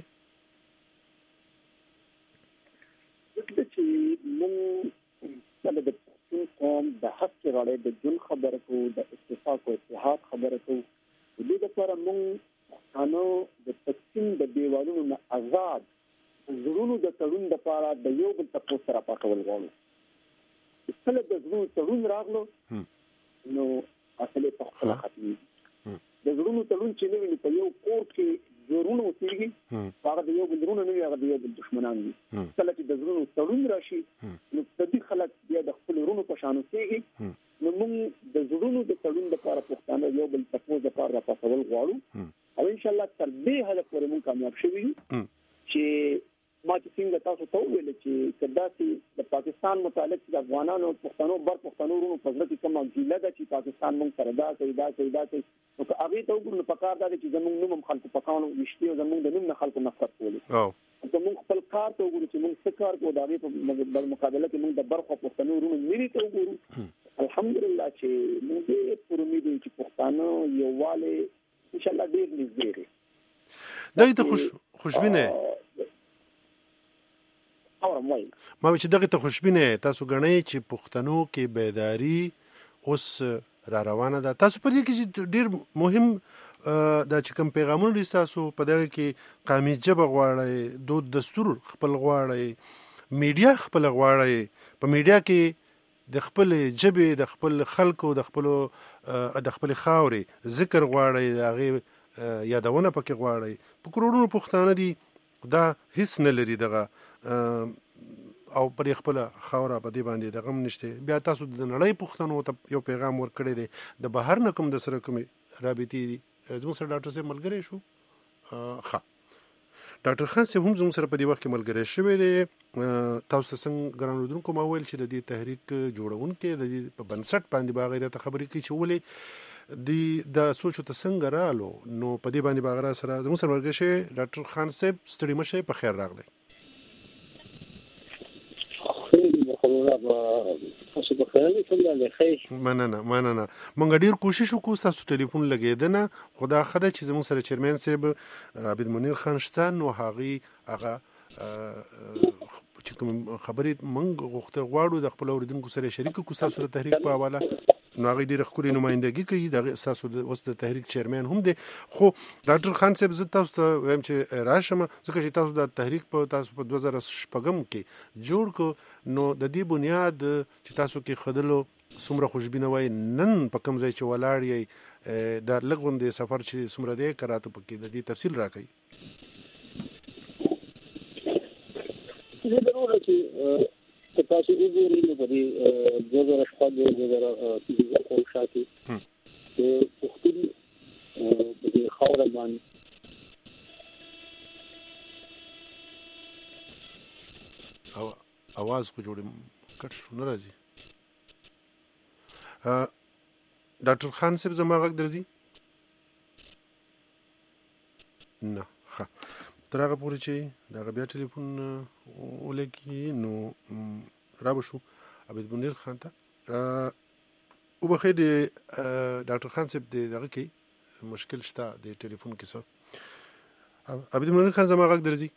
قوم د حق راړې د جن خبره کو د اتفاق او اتحاد خبره کو د دې لپاره موږ انو د تقسیم د دیوالونو نه آزاد زړونو د تړون لپاره د یو بل تاسو سره پاتول غواړو. کله د زړونو تړون راغلو نو اصلي په خپل ختمي د زړونو تړون چې نو په یو کور کې زړونو وسیږي هغه د یو بل زړونو نه هغه د یو بل دښمنان دي. کله چې د زړونو تړون راشي نو د دې خلک بیا د خپل ورونو په شان وسیږي نو موږ د زړونو د تړون لپاره پښتانه یو بل تاسو لپاره راپاسول غواړو او ان شاء الله تر دې هدف پورې موږ کامیاب شوي چې ما چې څنګه تاسو ته ویل چې کداسي د پاکستان متعلق د افغانانو پښتنو بر پښتنو ورونو په ځل کې کوم ګیله ده چې پاکستان موږ سره دا کوي دا کوي دا کوي نو هغه ته وګورئ په کار دا چې زموږ نوم خلکو پکانو وشتي او زموږ د نوم نه خلکو نفرت کوي او زموږ خپل کار ته وګورئ چې موږ څه کار کوو دا په مقابله کې موږ د برخو پښتنو ورونو مری ته وګورو الحمدلله چې موږ پر امید چې پښتانه یوواله ان شاء الله ډیر نږدې دي. دا ته خوش خوشبینه ما چې دغه ته خوشبینه تاسو غنئ چې پښتنو کې بیداری اوس را روانه ده. تاسو په دې کې ډیر مهم دا چې کوم پیغامونه تاسو په دغه کې قومي ژبه غواړي دود دستور خپل غواړي میډیا خپل غواړي په میډیا کې د خپل ژبه د خپل خلکو د خپل د خپل خاورې ذکر غواړي هغه یادونه پکې غواړي په کروڑونو پښتانه دي دا هیڅ نه لري دغه او پر خپل خاوره په دې باندې د غم نشته. بیا تاسو د نړۍ پښتنو ته یو پیغام ورکړی دی د بهر نه کوم د سره کوم رابطې دي زموږ سره ډاکټر صاحب ملګری شو ښه ډاکټر خان صاحب هم زموږ سره په دې وخت کې ملګری شوی دی. تاسو ته څنګه ګران اورېدونکو ما ویل چې د دې تحریک جوړونکي د دې په بنسټ باندې به هغې راته خبرې کوي چې ولې د دا سوچ ته څنګه رالو. نو په دې باندې به هغه را سره زموږ سره ملګری شوی. ډاکټر خان صاحب ستړي مه شئ، په خیر راغلی. مننه مننه. مونږ ډیر کوشش وکړو تاسو ټلیفون لګېده نه، خو دا ښه ده چې زموږ سره چیرمن صاحب عبید منیر خان شته. نو هغې هغه چې کوم خبرې مونږ غوښته غواړو د خپل اورېدونکو سره شریک کړو ستاسو د تحریک په حواله. نو هغې ډېره ښکلې نمایندګي کوي، د ستاسو اوس د تحریک چیرمن هم دی. خو ډاکټر خان صاحب زه تاسو ته وایم چې راشم ځکه چې تاسو د تحریک په تاسو په دوه زره شپږم کې جوړ کړو. نو د دې بنیاد چې تاسو کې خدلو څومره خوشبینه وای نن په کوم ځای چې ولاړ یې دا لږ غوندې سفر چې څومره دی که راته پکې د دې تفصیل راکوي. زه ضرور چې تاسو وګورئ نو په دې دوه زره شپږ دوه زره پنځه کال شاته چې پښتون په دې خاور باندې او اواز خو جوړ کټ شو نه راځي. ډاکټر خان صاحب زما غږ درځي؟ نه. ښه تر هغه پورې چې د هغه بیا ټلیفون ولګي نو را به شو عبید منیر خان ته. وبخښئ د ډاکټر خان صاحب د دغه کې مشکل شته د ټلیفون کې څه. عبید منیر خان زما غږ درځي؟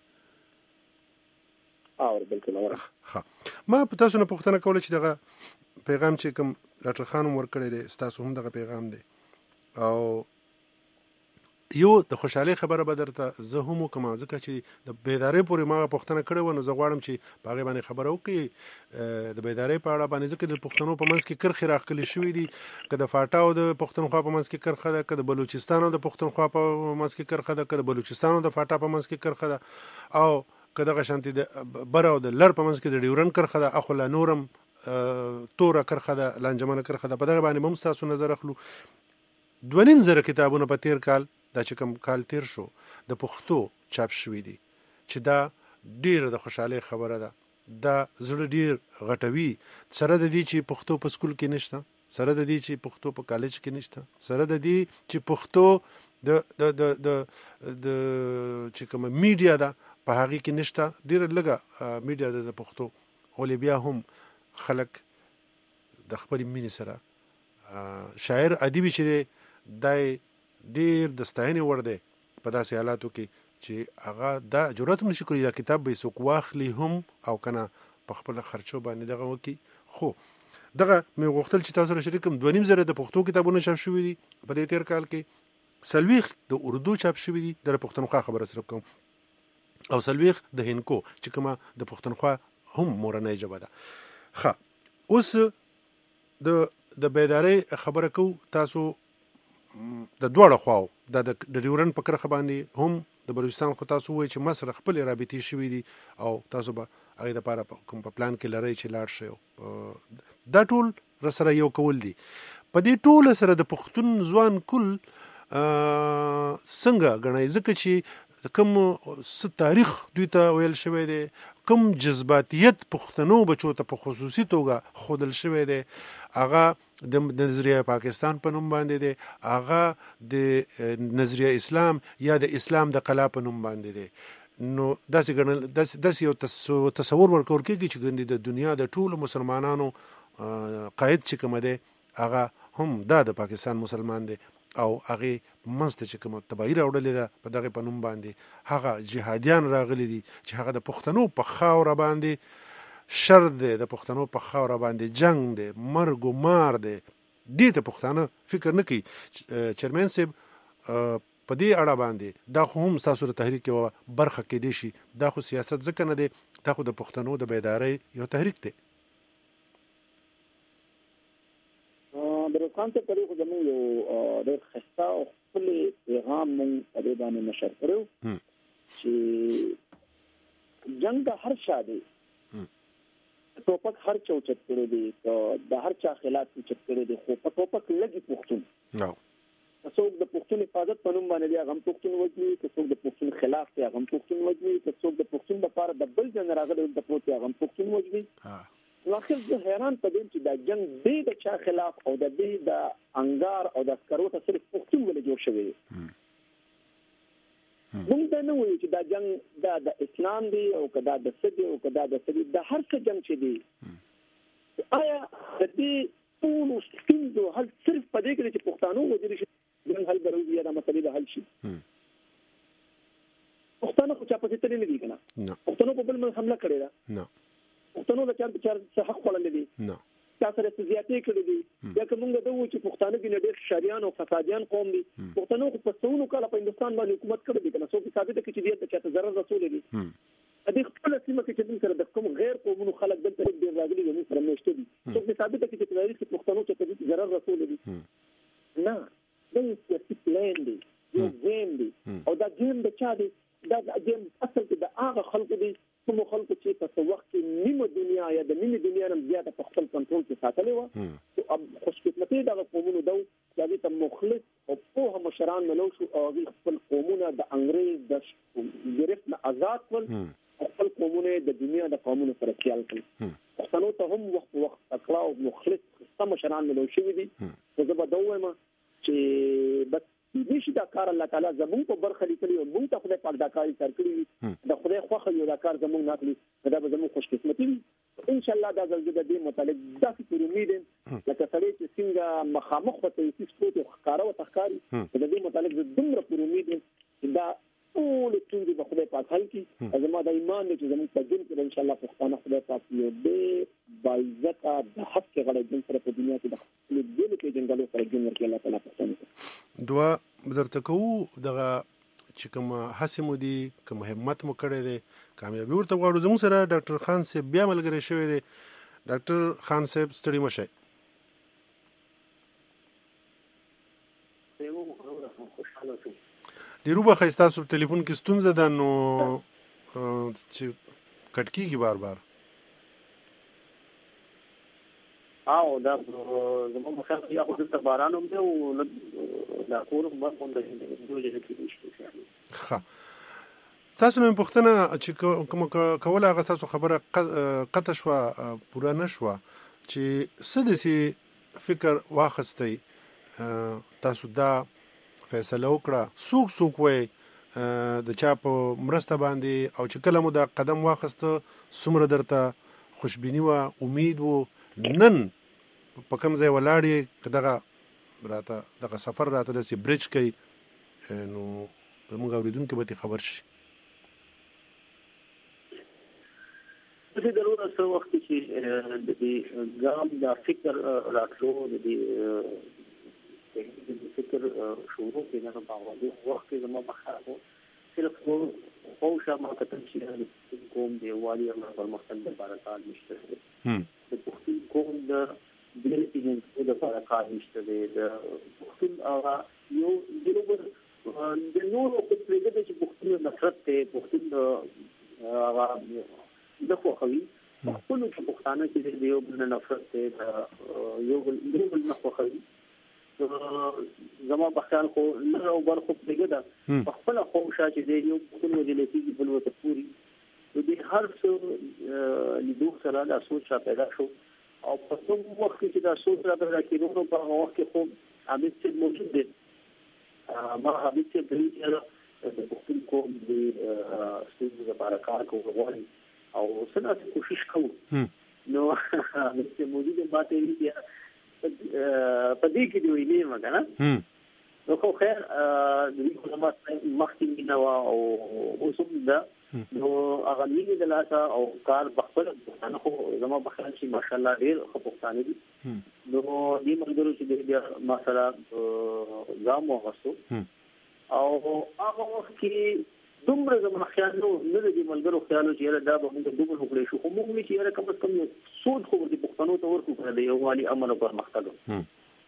او بالکل. ښه ما په تاسو نه پوښتنه کوله چې دغه پیغام چې کوم ډاکټر خان هم ورکړی دی ستاسو هم دغه پیغام دی او یو د خوشحالۍ خبره به درته زه هم وکړم ځکه چې د بیدارۍ پورې ما پوښتنه کړې وه. نو زه غواړم چې په هغې باندې خبره وکړي د بیدارۍ په اړه باندې، ځکه د پښتنو په منځ کې کرښې راښکلې شوي دي، که د فاټا او د پښتونخوا په منځ کې کرښه ده، که د بلوچستان او د پښتونخوا په منځ کې کرښه ده، که د بلوچستان او د فاټا په منځ کې کرښه ده، او که دغه شانتې د بر او د لر په منځ کې د ډیورنډ کرښه ده، اخو لا نورم توره کرښه ده، لانجمنه کرښه ده. په دغه باندې هم ستاسو نظر اخلو. دوه نیم زره کتابونه په تیر کال دا چې کوم کال تیر شو د پښتو چاپ شوي دي چې دا ډیره د خوشحالۍ خبره ده. دا زړه ډیر غټوي سره د دې چې پښتو په سکول کې نشته، سره د دې چې پښتو په کالج کې نشته، سره د دې چې پښتو د د د د د چې کوم میډیا ده په هغه کې نشته، ډیره لږه میډیا ده د پښتو. ولې بیا هم خلک د خپل مینې سره شاعر ادیبي چې دای ډیر د ستاینې وړ دی په داسې حالاتو کې چې هغه دا جرأت هم نشي کولی دا کتاب به یې څوک واخلي هم او که نه په خپله خرچو باندې دغه وکړي. خو دغه مې غوښتل چې تاسو سره شریک کړم. دوه نیم زره د پښتو کتابونه چاپ شوي دي په دې تېر کال کې، څلوېښت د اردو چاپ شوي دي، د پښتونخوا خبره صرف کوم، او څلوېښت د هندکو چې کومه د پښتونخوا هم مورنۍ ژبه ده. ښه اوس د د بیدارۍ خبره کوو. تاسو د دواړه خواو د ډیورنډ په کرښه باندې هم د بلوچستان خو تاسو وایي چې مصر خپلې رابطې شوي دي او تاسو به هغې دپاره کوم په پلان کې لرئ چې لاړ شئ. دا ټول راسره یو کول دي. په دې ټوله سره د پښتون ځوان کل څنګه ګڼئ؟ ځکه چې کوم څه تاریخ دوی ته ویل شوی دی، کوم جذباتیت پښتنو بچو ته په خصوصي توګه ښودل شوی دی، هغه د نظریه پاکستان په نوم باندې دی، هغه د نظریه اسلام یا د اسلام د قلا په نوم باندې دی. نو داسې ګڼل داسې یو تصور ورکول کېږي چې ګندې د دنیا د ټولو مسلمانانو قائد چې کومه دی هغه هم دا د پاکستان مسلمان دی او هغې منځ ته چې کومه تباهي راوړلې ده په دغې په نوم باندې هغه جهادیان راغلي دي چې هغه د پښتنو په خاوره باندې شر دی، د پښتنو په خاوره باندې جنگ دی، مرګ و مار دی. دې ته پښتانه فکر نه کوي. چیرمن صاحب په دې اړه باندې دا خو هم ستاسو د تحریک یوه برخه کېدی شي، دا خو سیاست ځکه نه دی، دا خو د پښتنو د بیدارۍ یو تحریک دی. د روکان ته طریق زموږ یو ډېر ښایسته او ښکلی پیغام موږ په دې باندې نشر کړی چې جنګ د هر چا دی، ټوپک هر چا اوچت کړی دی، د هر چا خلاف اوچت کړی دی، خو په ټوپک لګي پښتون. څوک د پښتون پښتون حفاظت په نوم باندې هغه پښتون وځي که څوک د پښتون خلاف دی هغه پښتون وځي که څوک د پښتون لپاره د بل جن راغلی د پروت هغه پښتون وځي نو اخر زه حیران پدې چې دا جنگ دې د چا خلاف او د دې د انګار او د عسکرو ته صرف پښتون ولې جوړ شوی موږ دا نه وایو چې دا جنگ دا د اسلام دی او کدا د سدي او کدا د سدي د هر څه جنگ چې دی آیا د دې ټول ستونزو حل صرف پدې کې چې پښتانه وځي چې جنگ حل غوړي یا د مسلې د حل شي پښتانه خو چا په دې تللی نه دي کنه پښتانه په بل من حمله کړې ده نه پښتنو له چا بچار څه حق وړل دي نه تاسو سره زیاتې کړې دي یا کومه دا و چې پښتانه کې ډېر شریان او فسادیان قوم دي پښتنو په څونو کال په هندستان باندې حکومت کړې دي کنه څو ثابت کړي چې دې ته ضرر رسول دي ا دې خپل سیمه کې چې سره د کوم غیر قومونو خلک دلته ډېر راغلي دي سره مشته دي څو ثابت کړي چې تاریخ پښتنو ته دې ضرر رسول دي نه دا یو پلان دی یو گیم دی او دا گیم د چا دی دا گیم اصل کې د هغه خلکو دی کوم خلکو چې په وخت کې نیمه دنیا یا د نیمه دنیا نه زیاته په خپل کنټرول کې ساتلې و او خوشقسمتي دا قومونو دو چې د مخلص او په مشران ملو شو او خپل قومونه د انګريز د ګرفت نه آزاد کړل خپل قومونه د دنیا د قومونو سره خیال کړل پښتنو ته هم وخت وخت اخلاق او مخلص سم مشران ملو شوی دي زه به دوه ما چې بس دې دا کار الله تعالی زموږ په برخه لیکلی او موږ ته خدای پاک دا کار کړی د خدای خوخه یو دا کار زموږ نه کړی دا به زموږ خوش قسمتي ان شاء الله دا زلزله د دې متعلق داسې پر امید لکه سړی چې څنګه مخامخ په تاسیس کوي او ښکارا او تخکاری د دې متعلق د دومره پر امید دا ټول ټول به خدای پاک حل کړي زموږ د ایمان چې زموږ په دین کې ان شاء الله پښتانه خدای پاک یو دې باعزت د حق غړي د سره په دنیا کې د خپل دین کې جنګالو سره جنګ ورکړي الله تعالی پښتانه دوا درته کوو دغه چې کوم حسم دي کوم همت مو کړی دی کامیابی ورته غواړو زموږ سره ډاکټر خان صاحب بیا ملګری شوی دی ډاکټر خان صاحب ستړي مشه ډیرو به خاصه ټلیفون کې ستونزه ده نو چې کټ کیږي بار بار او دا زموږ مخه یا خو د باران هم دی او دا کور هم باندې د دوه کې نشته ښه تاسو نو پښتنه چې کوم کوله هغه تاسو خبره قطع شو پوره نشوه چې سدسي فکر واخستي تاسو دا فیصله وکړه سوق سوق وې د چا په مرسته باندې او چې کله مو دا قدم واخسته سمره درته خوشبینی و امید و نن په کوم ځای ولاړې دغه راته دغه سفر راته د سی برج کوي نو موږ اوریدونکو به خبر شي د دې ضرورت څه وخت چې د دې ګام د فکر راتلو د دې د فکر شروع کې نه باندې وخت کې زموږ مخاطب صرف خو شامه کتل چې کوم دی والی الله پر مختلف لپاره کار نشته د پښتون کوم د دې چې د لپاره کار نشته د پښتون هغه یو دغه د نور په پرېږده چې پښتون نفرت ته پښتون هغه د خوخوي خپل چې پښتانه چې د یو بل نفرت ته یو بل نه خوخوي زما بخیال خو نه او بر خو پرېږده خپل خو شاته دی یو خپل وجلتي بل وته پوری د دې هر څه لیدو سره د سوچ پیدا شو او په کوم وخت چې دا سوچ را پیدا کېدو په هغه وخت کې خو عامل څه موجود دي ما عامل څه د دې د پښتون کوم د ستاسو لپاره کار کوي غواړي او څنګه کوشش کوو نو عامل څه موجود دي ماته یې په دې کې دی ویلې مګنه نو خو خیر د دې کومه مخکې نه او اوسم دا نو هغه نیمه د لاسه او کار بخپل نه خو زما بخیل شي ماشاءالله ډیر خپلستانه دي نو دې مګرو چې د مثلا ځام وغوښتو او هغه وخت کې دومره زما خیال نو نه د ملګرو خیالو چې دا به موږ دومره وکړو شو خو موږ چې یاره کم از کم سود خو د پښتنو ته ورکو کړل دی یو والی امر پر مختلف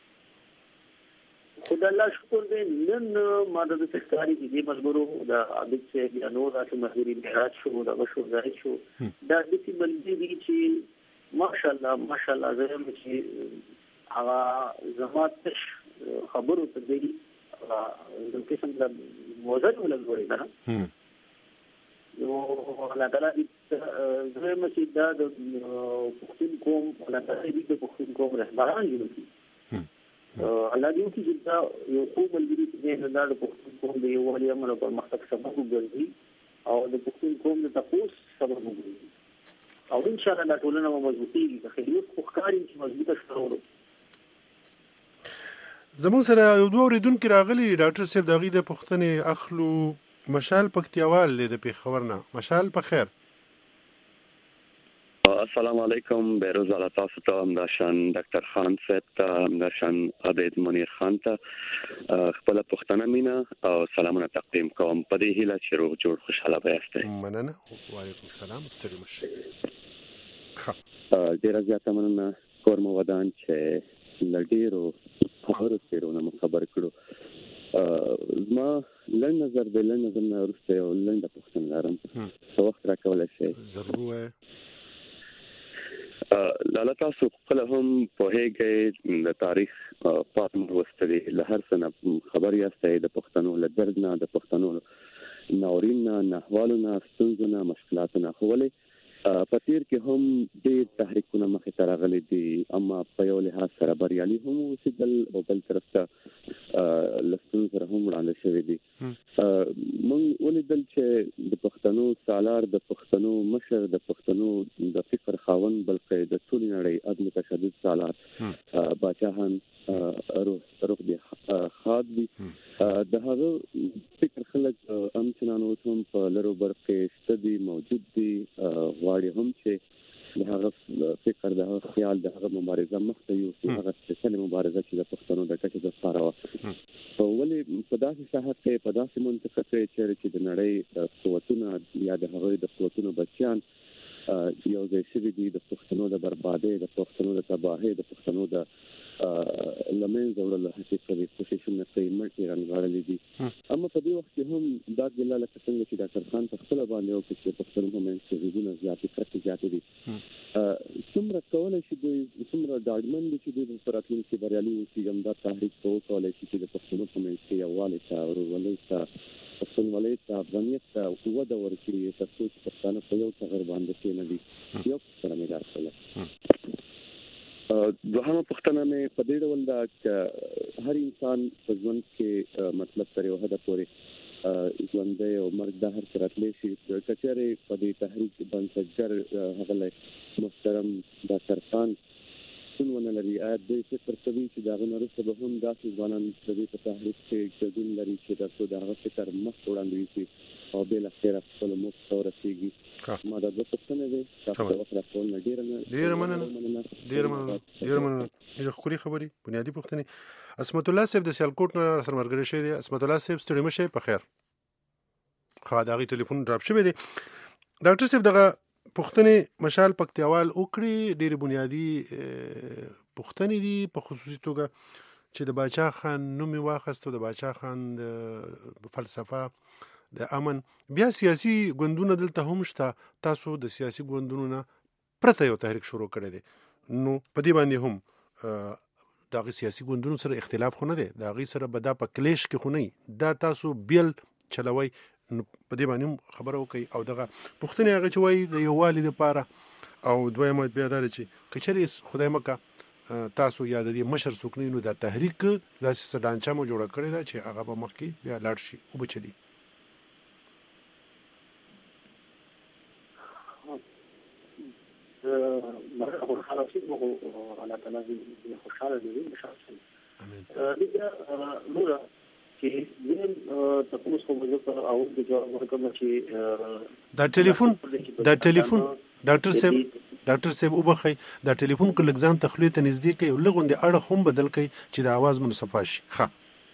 خدای الله شکر دې نن ما د تکراری دې ملګرو دا عادت چې بیا نو راته مهوري میراث شو دا شو ځای شو دا د دې بلدي چې ماشاءالله ماشاءالله زه هم چې هغه زمات خبرو ته دی د قسم د وزن ولګوري نه نو الله تعالی دې زه مې دا د پښتون قوم الله تعالی دې د پښتون قوم رهبران جوړ کړي الله دې چې دا یو قوم ملګری چې نه د پښتون قوم د یو ولې امر په مخکې سبب وګرځي او د پښتون قوم د تاسو سبب وګرځي او ان شاء الله ټولنه مضبوطی د خلیوس خوخاري چې مضبوطه شروع زمون سره یو دوه اوریدونکو راغلي ډاکټر صاحب دغه د پښتنې اخلو مشال پکتیوال له پیښورنه مشال په خیر السلام علیکم بیروز علی تاسو ته همداشان ډاکټر خان صاحب ته همداشان عبید منیر خان ته خپل پښتنه مینا او سلامونه تقدیم کوم په دې هیله چې روغ جوړ خوشاله وایسته مننه وعلیکم السلام ستړي مشه ښه ډیر زیاته مننه کورم ودان چې لډیرو خبرو سره خبر کړو ما لن نظر به لن نظر نه ورسته او لن د پښتون لارم څو وخت راکول شي ضرور لاله تاسو خپل هم په هغه د تاریخ پات مروستري له هر څه خبر یاستئ د پښتنو له درد نه د پښتنو ناورین نه نحوالونه ستونزونه مشکلاتونه خولې په تیر کې هم د تحریکونه مخې ته راغلي دي اما په یو لحاظ سره بریالي هم اوسېدل او بل طرف ته لستون سره هم وړاندې شوي دي موږ ولیدل چې د پښتنو سالار د پښتنو مشر د پښتنو د فکر خاوند بلکې د ټول نړۍ عدل تشدد سالار باچاهان روح روح دي خاص دي د هغه فکر خلک ام چنانو هم په لرو برخه ستدي موجود دي واړي هم چې د هغه فکر د هغه خیال د هغه مبارزه مخته یو هغه څه مبارزه چې د پښتنو د کچې د سره و په ولې په داسې ساحه کې په داسې منطقه کې چې د نړۍ قوتونه یا د هغه د قوتونو بچیان یو ځای شوي دي د پښتنو د بربادۍ د پښتنو د تباهۍ د پښتنو د لمن زوړل حقیقي کوششونه کوي مټي رانغړلې دي اما په دې وخت کې هم دا د لاله څنګه چې ډاکټر خان په خپل باندې او چې پښتنو هم چې زونه زیاتې کړې زیاتې دي څومره کولای شي د څومره ډاډمن دي چې د پراتین کې بریالي وي چې دا تحریک کولای شي چې د پښتنو په منځ کې یووالی تا او ولې تا پښتونولۍ ته افغانیت ته وده ورکړي ترڅو چې پښتانه په یو څغر باندې کې نه دي یو سره مې راځي دوهمه پښتنه مې په دې ډول دا چې هر انسان په ژوند کې مطلب تر یو هدف پورې ژوند دی او مرګ د هر راتلې شي کچېره په دې تحریک بنسټګر هغه محترم ډاکټر خان څنګه لري اې د فکر کوي چې دا غنرسته به هم داسې ځوانان د دې په تحریک کې ګډون لري چې تاسو دا هغه فکر مخ وړاندې شي او بل اخر خپل مو تورسيږي ما دا د پښتنه دي تاسو وخت راکول نه ډیر نه ډیر مننه ډیر مننه ډیر مننه د خوري خبري بنیادی پښتني اسمت الله صاحب د سیالکوټ نه سره مرګري شوی دی اسمت الله صاحب ستړي مشه په خیر خا دغه ټلیفون ډراپ شوی دی ډاکټر صاحب دغه پښتني مشال پکتیوال اوکړي ډېر بنیادی پښتني دي په خصوصي توګه چې د باچا خان نوم واخستو د باچا خان فلسفه د امن بیا سیاسي ګوندونه دلته هم شته تاسو د سیاسي ګوندونو نه پرته یو تحریک شروع کړی دی نو په دې باندې هم دغه سیاسي ګوندونو سره اختلاف خو نه دی دغه سره به دا په کلیش کې خو نه دا تاسو بیل چلوي نو په دې باندې خبره وکي او دغه پښتني هغه چې وای د یو والد لپاره او دویمه بیا دا چې کچري خدای مکه تاسو یاد دي مشر سوکنینو د تحریک داسې سدانچا مو جوړ کړی دا چې هغه به مخکې بیا لاړ شي او بچلی مرحبا خوشحاله شي مو الله تعالی دې خوشحاله دې مشاهده امين دغه نور چې دین تاسو کوم څه او د جواب ورکوم چې دا ټلیفون دا ټلیفون ډاکټر صاحب ډاکټر صاحب وبخي دا ټلیفون کله ځان تخلیه ته نږدې کوي او لغون دي اړه هم بدل کوي چې د आवाज منصفه شي ښه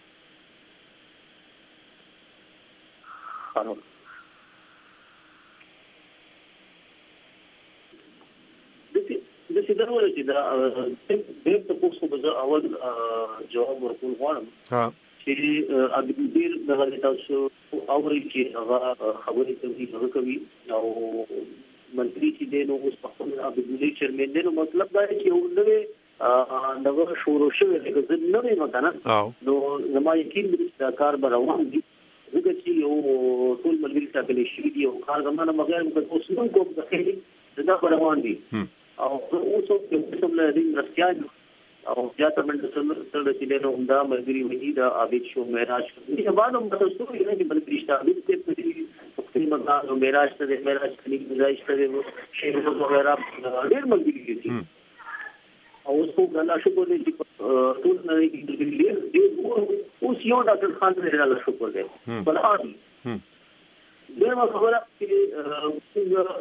د څه ډول چې دا د تاسو په اول جواب ورکول غواړم ها چې اګدیر دغه تاسو اوري چې هغه خبرې کوي هغه کوي او منتري چې دینو اوس په خپل اګدیر چیرمن دینو مطلب دا چې یو نوې دغه شروع شوی دی چې نو نه مکنه نو زما یقین دی چې کار به روان دي زه چې یو ټول ملګری ټاکل شي دی او کار زمانه مګر موږ اوس نو کوم د خېلي دا به روان دي او اوس په کوم له دې رښتیا او زیاته منډه سره چې له همدا ملګری وږي دا عابد شو معراج دې باندې موږ تاسو ته یې نه بل پرشتہ دې په په مګا نو معراج ته معراج کلی گزارش کړي شیخ وغیرہ ډېر ملګری دي او اوس په الله شکر دې چې ټول نه کې دې اوس یو ډاکټر خان دې الله شکر دې بلادي دغه خبره چې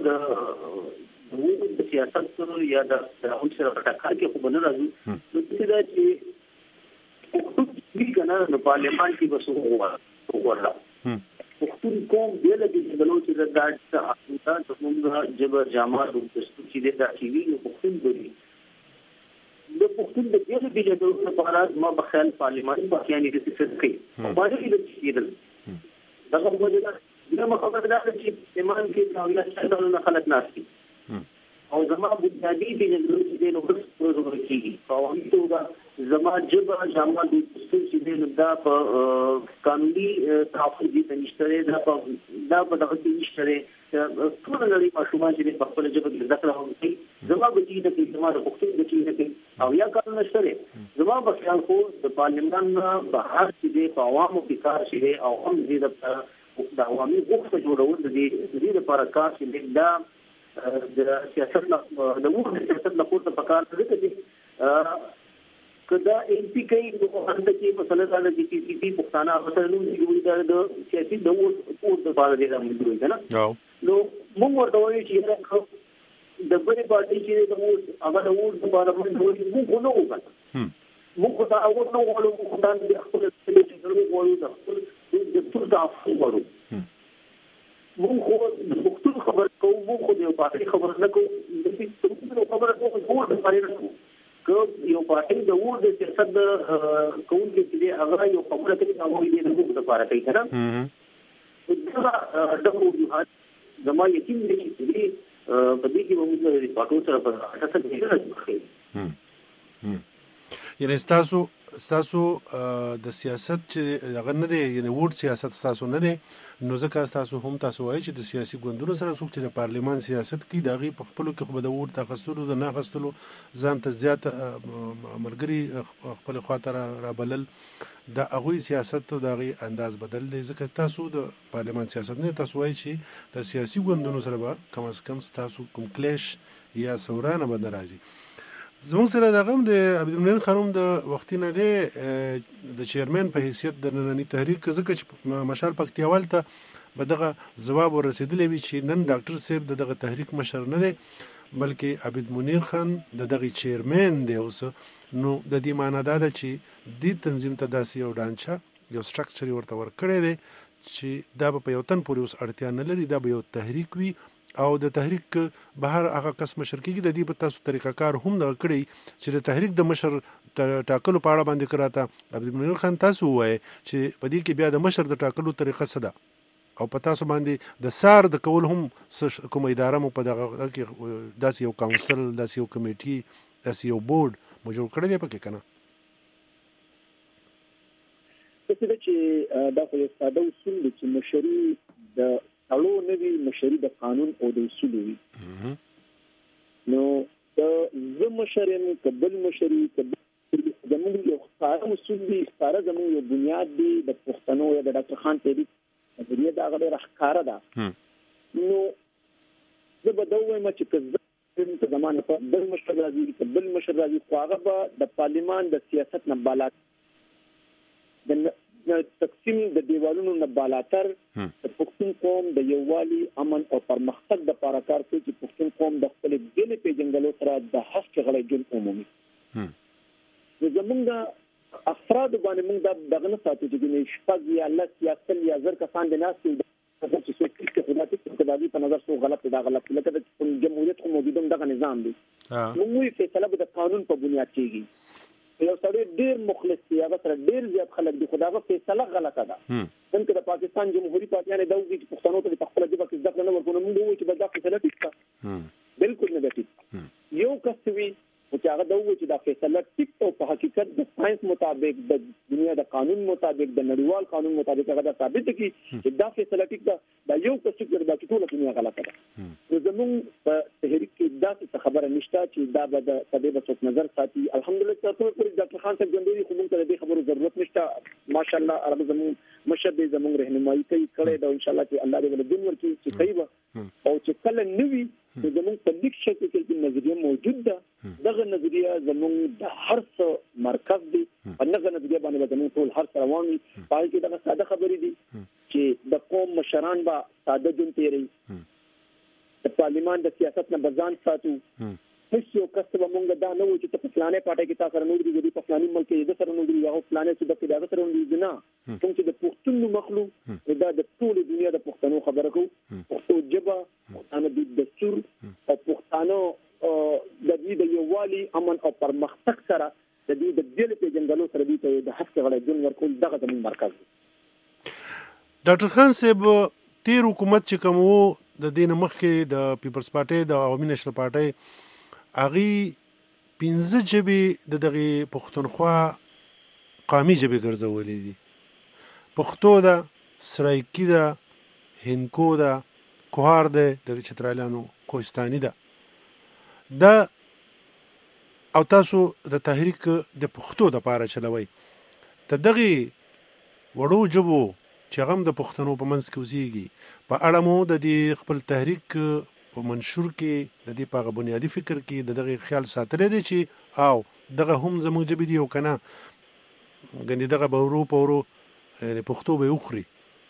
د سیاست یا د اوس سره ټاکل کې خو بنه راځي نو چې دا چې دې کنه په پارلیمان کې وسو وګورلا پښتون قوم دې له دې بلوچ د داټ د موږ جبر جامع د دستور چې د اچوي پښتون دوی د پښتون د دې بل د لپاره ما بخیل پارلیمان باقیانی د څه کوي په باندې د چیرل دا کومه ده دا مخاطب ده چې ایمان کې تاویل څنګه نه خلک ناشتي او زما بنیادی د نظر نو بس پروژه کیږي قوانین ته زما جبر جامع د دستور چې دا په قانوني تحفظ دي نشته دا په دا په دغه کې نشته ټول لري ماشومان چې په خپل جبر کې ذکر کوي زما بچی د زما د پښتون بچی د او یا کار نشته زما په خیال خو د پارلیمان بهر چې د عوامو کې کار شي او هم دې د عوامي حقوق جوړول د دې لپاره کار چې دا د سیاست د وګړو سیاست لپاره په کار کوي چې کدا ایم پی کوي نو هغه کې مسله دا ده چې پی پی پښتانه مثلا نو جوړي دا د سیاسي د وګړو د لپاره دی راځي کنه نو موږ ورته وایو چې د بلې پارټي چې د وګړو هغه د وګړو لپاره موږ موږ نه وکړو موږ دا هغه نو ولو موږ د خپل چې ورو د خپل د ټول تعفو ورو موږ خو د پښتون خبر کوو موږ خو د یو پارټي خبر نه کوو د دې خبره کوو خو د پاره نه کوو یو پارټي د وور د سیاست د کوم کې هغه یو خبره کوي هغه دې د موږ لپاره کوي کنه دا د موضوعات زما یقین دی چې په دې کې موږ د پټو سره په اساس کې راځي یعنی تاسو تاسو د سیاست چې دغه نه دی یعنی ووټ سیاست تاسو نه دی نو ځکه تاسو هم تاسو وایي چې د سیاسي ګوندونو سره څوک چې د پارلیمان سیاست کوي دغه په خپل کې خو د ووټ تخصصلو د نه خصلو ځان ته زیات مرګري خپل خاطر را بلل د هغه سیاست ته دغه انداز بدل دی ځکه تاسو د پارلیمان سیاست نه تاسو وایي چې د سیاسي ګوندونو سره به کم از کم تاسو کوم کلیش یا سورانه به ناراضي زموږ سره د غم د عبدالمنان خانم د وختي نه دی د چیرمن په حیثیت د نننی تحریک ځکه چې مشال پکتیاوال ته به دغه ځواب ورسېدلی وي چې نن ډاکټر صاحب د دغه تحریک مشر نه دی بلکې عبد منیر خان د دغه چیرمن دی اوس نو د دې معنی دا ده چې دې تنظیم ته داسې یو ډانچه یو سټرکچر ورته ورکړی دی چې دا په یو تن پورې اوس اړتیا نه لري دا به یو تحریک وي او د تحریک بهر هغه کس مشر کېږي د دې په تاسو طریقه کار هم دغه کړی چې د تحریک د مشر ټاکلو په اړه باندې کراته عبدالمنیر خان تاسو وایي چې په دې کې بیا د مشر د ټاکلو طریقه څه ده او په تاسو باندې د سار د کول هم کوم اداره مو په دغه کې داسې یو کونسل داسې یو کمیټي داسې یو بورډ مو جوړ کړی دی پکې کنه څه چې دا خو یو ساده اصول دی چې مشري د اړو نوی مشري د قانون او د اصول وي نو د زم مشرم قبل مشري زموږ یو ښکاره اصول دي ښکاره زموږ یو بنیاد دی د پښتنو یا د ډاکټر خان تحریک نظریه دا غوړي راښکاره ده نو زه به دا وایم چې کله په زمانه په بل مشر راځي قبل مشر راځي خو هغه به د پارلیمان د سیاست نه بالا د تقسیم د دیوالونو نه بالاتر د پښتون قوم د یووالي امن او پرمختګ د لپاره کار کوي چې پښتون قوم د خپل ګل پیژنګلو سره د حق غړي جون عمومي نو زمونږ افراد باندې موږ دغه نه ساتو چې شپږ یا لس یا سل یا زر کسان د ناس چې څه کې خدمات اقتداري په نظر سو غلط دا غلط لکه د جمهوریت خو موجوده دغه نظام دی موږ یې فیصله د قانون په بنیاد کېږي یو سړی ډیر مخلص دی هغه سره ډیر زیات خلک دي خداغه فیصله غلطه ده څنګه د پاکستان جمهوریت پارټیانه دا وایي چې پښتنو ته په خپل ځبه کې ځکه نه ورکونه موږ وایو چې دا فیصله ټیک ده بالکل نه ده ټیک یو کس وی چې هغه دا وایي چې دا فیصله مطابق د دنیا د قانون مطابق د نړیوال قانون مطابق هغه ثابت کی چې دا فیصله ټیک ده دا یو څه چې د ټول دنیا غلطه ده. نو زموږ په تحریک کې دا څه خبره نشته چې دا به د تدبیر څخه نظر ساتي. الحمدلله تاسو پر ډاکټر خان صاحب ګندوري خو موږ ته د خبرو ضرورت نشته. ماشاءالله عرب زموږ مشهد زموږ رهنمایي کوي کړي دا ان شاء الله چې الله دې ول دین ورکړي چې کوي او چې کله نوي زموږ په لیک شکل کې نظریه موجود ده. دغه نظریه زموږ د هر څه مرکز دی او دغه نظریه باندې زموږ ټول هر څه روان دي. پای کې دا ساده خبرې دي چې د قوم مشران با ساده جون تیری د پارلیمان د سیاست نه بزان ساتو. هیڅ یو کس به مونږ دا نه و چې په فلانه پټه کې تاسو سره نو دی په فلاني ملک کې د سره نو دی هغه فلانه څه د پیدا سره نو دی نه. کوم چې د پښتون مخلوق دا د ټول دنیا د پښتنو خبره کو پښتو جبه پښتانه د دستور او پښتانه د دې د یووالي امن او پرمختګ سره د دې د دل په جنګلو سره دې ته د حق غړي دن ورکول دغه د مرکز. ډاکټر خان صاحب تیر حکومت چې کوم وو د دین مخکې د پیپلز پارټي د عوامي نېشنل پارټي اغي پنځه جبې د دغه پښتونخوا قومي جبې ګرځولې دي. پښتو ده، سرایکی ده، هندکو ده، کوهار ده د چترالانو کوهستاني ده. دا او تاسو د تحریک د پښتو د پاره چلوي ته دغه وړو جبو چې غم د پښتنو په منځ کې وزيږي په اړه مو د دې خپل تحریک په منشور کې د دې په بنیادی فکر کې د دغه خیال ساتل دي چې او دغه هم زموږ جبې دی او کنه غني دغه به ورو په ورو یعنی پښتو به وخري.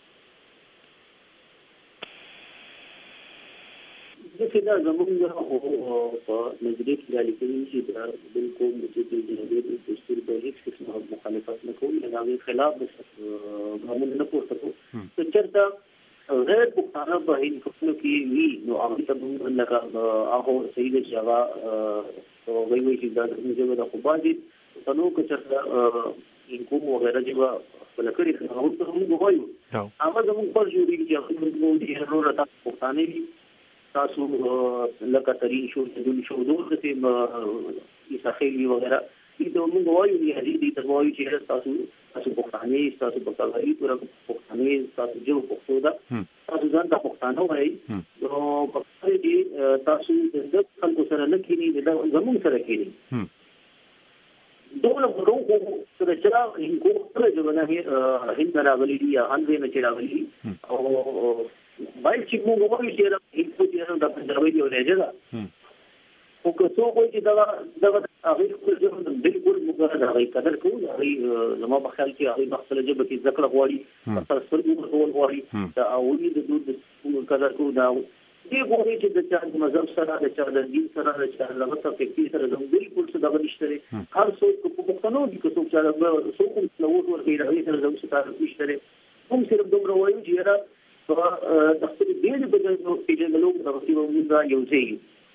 چې دا زموږ په نظریه کې د لیکلي چې دا بالکل چې د جمهوریت دستور په هیڅ قسم مخالفت نه کوي دا غي خلاف قانون نه پورته کوي. چې چرته غیر پښتانه په هیڅ قسم کې وی نو هغه ته موږ لکه هغه صحیح دی چې هغه وایي وایي چې دا زموږ د خبرې تنو کې چې انکوم وغیرہ چې ولکري هغه ته موږ وایو هغه زموږ پر جوړي چې موږ د هرو راته پښتانه تاسو لکه ترين شو د شو دوه چې ایساخیلی وغیرہ دې موږ وایو چې دې ته وایو چې تاسو تاسو پښتانه تاسو پښتانه پورا پښتانه تاسو جو پښتو دا تاسو ځان د پښتانه وایي نو پښتو دې تاسو د خلکو سره نه کینی د زموږ سره کینی دوله ورو سره چې هیڅ کومه ځوانه هند راغلي یا هند نه راغلي او باید چې موږ وایو چې هیڅ څه د پنځوي دی ولې ده او که څو کوئی چې دا دا هغه خپل بالکل موږ دا غي قدر کوو هغه زموږ په خیال کې هغه مخصله جبه کې ذکر غواړي تاسو سره ټول غواړي دا اولي د دوه قدر کوو دا دې غواړي چې د چا د مذهب سره د چا د دین سره د چا د لغت فکر سره د بالکل څه دغه نشته. هر څوک په پښتنو کې که څوک چې څوک نو ورته راځي سره د څه تعلق نشته هم صرف دومره وایي چې د خپل دین په ځای کې د لوګ د وسیلو موږ یو ځای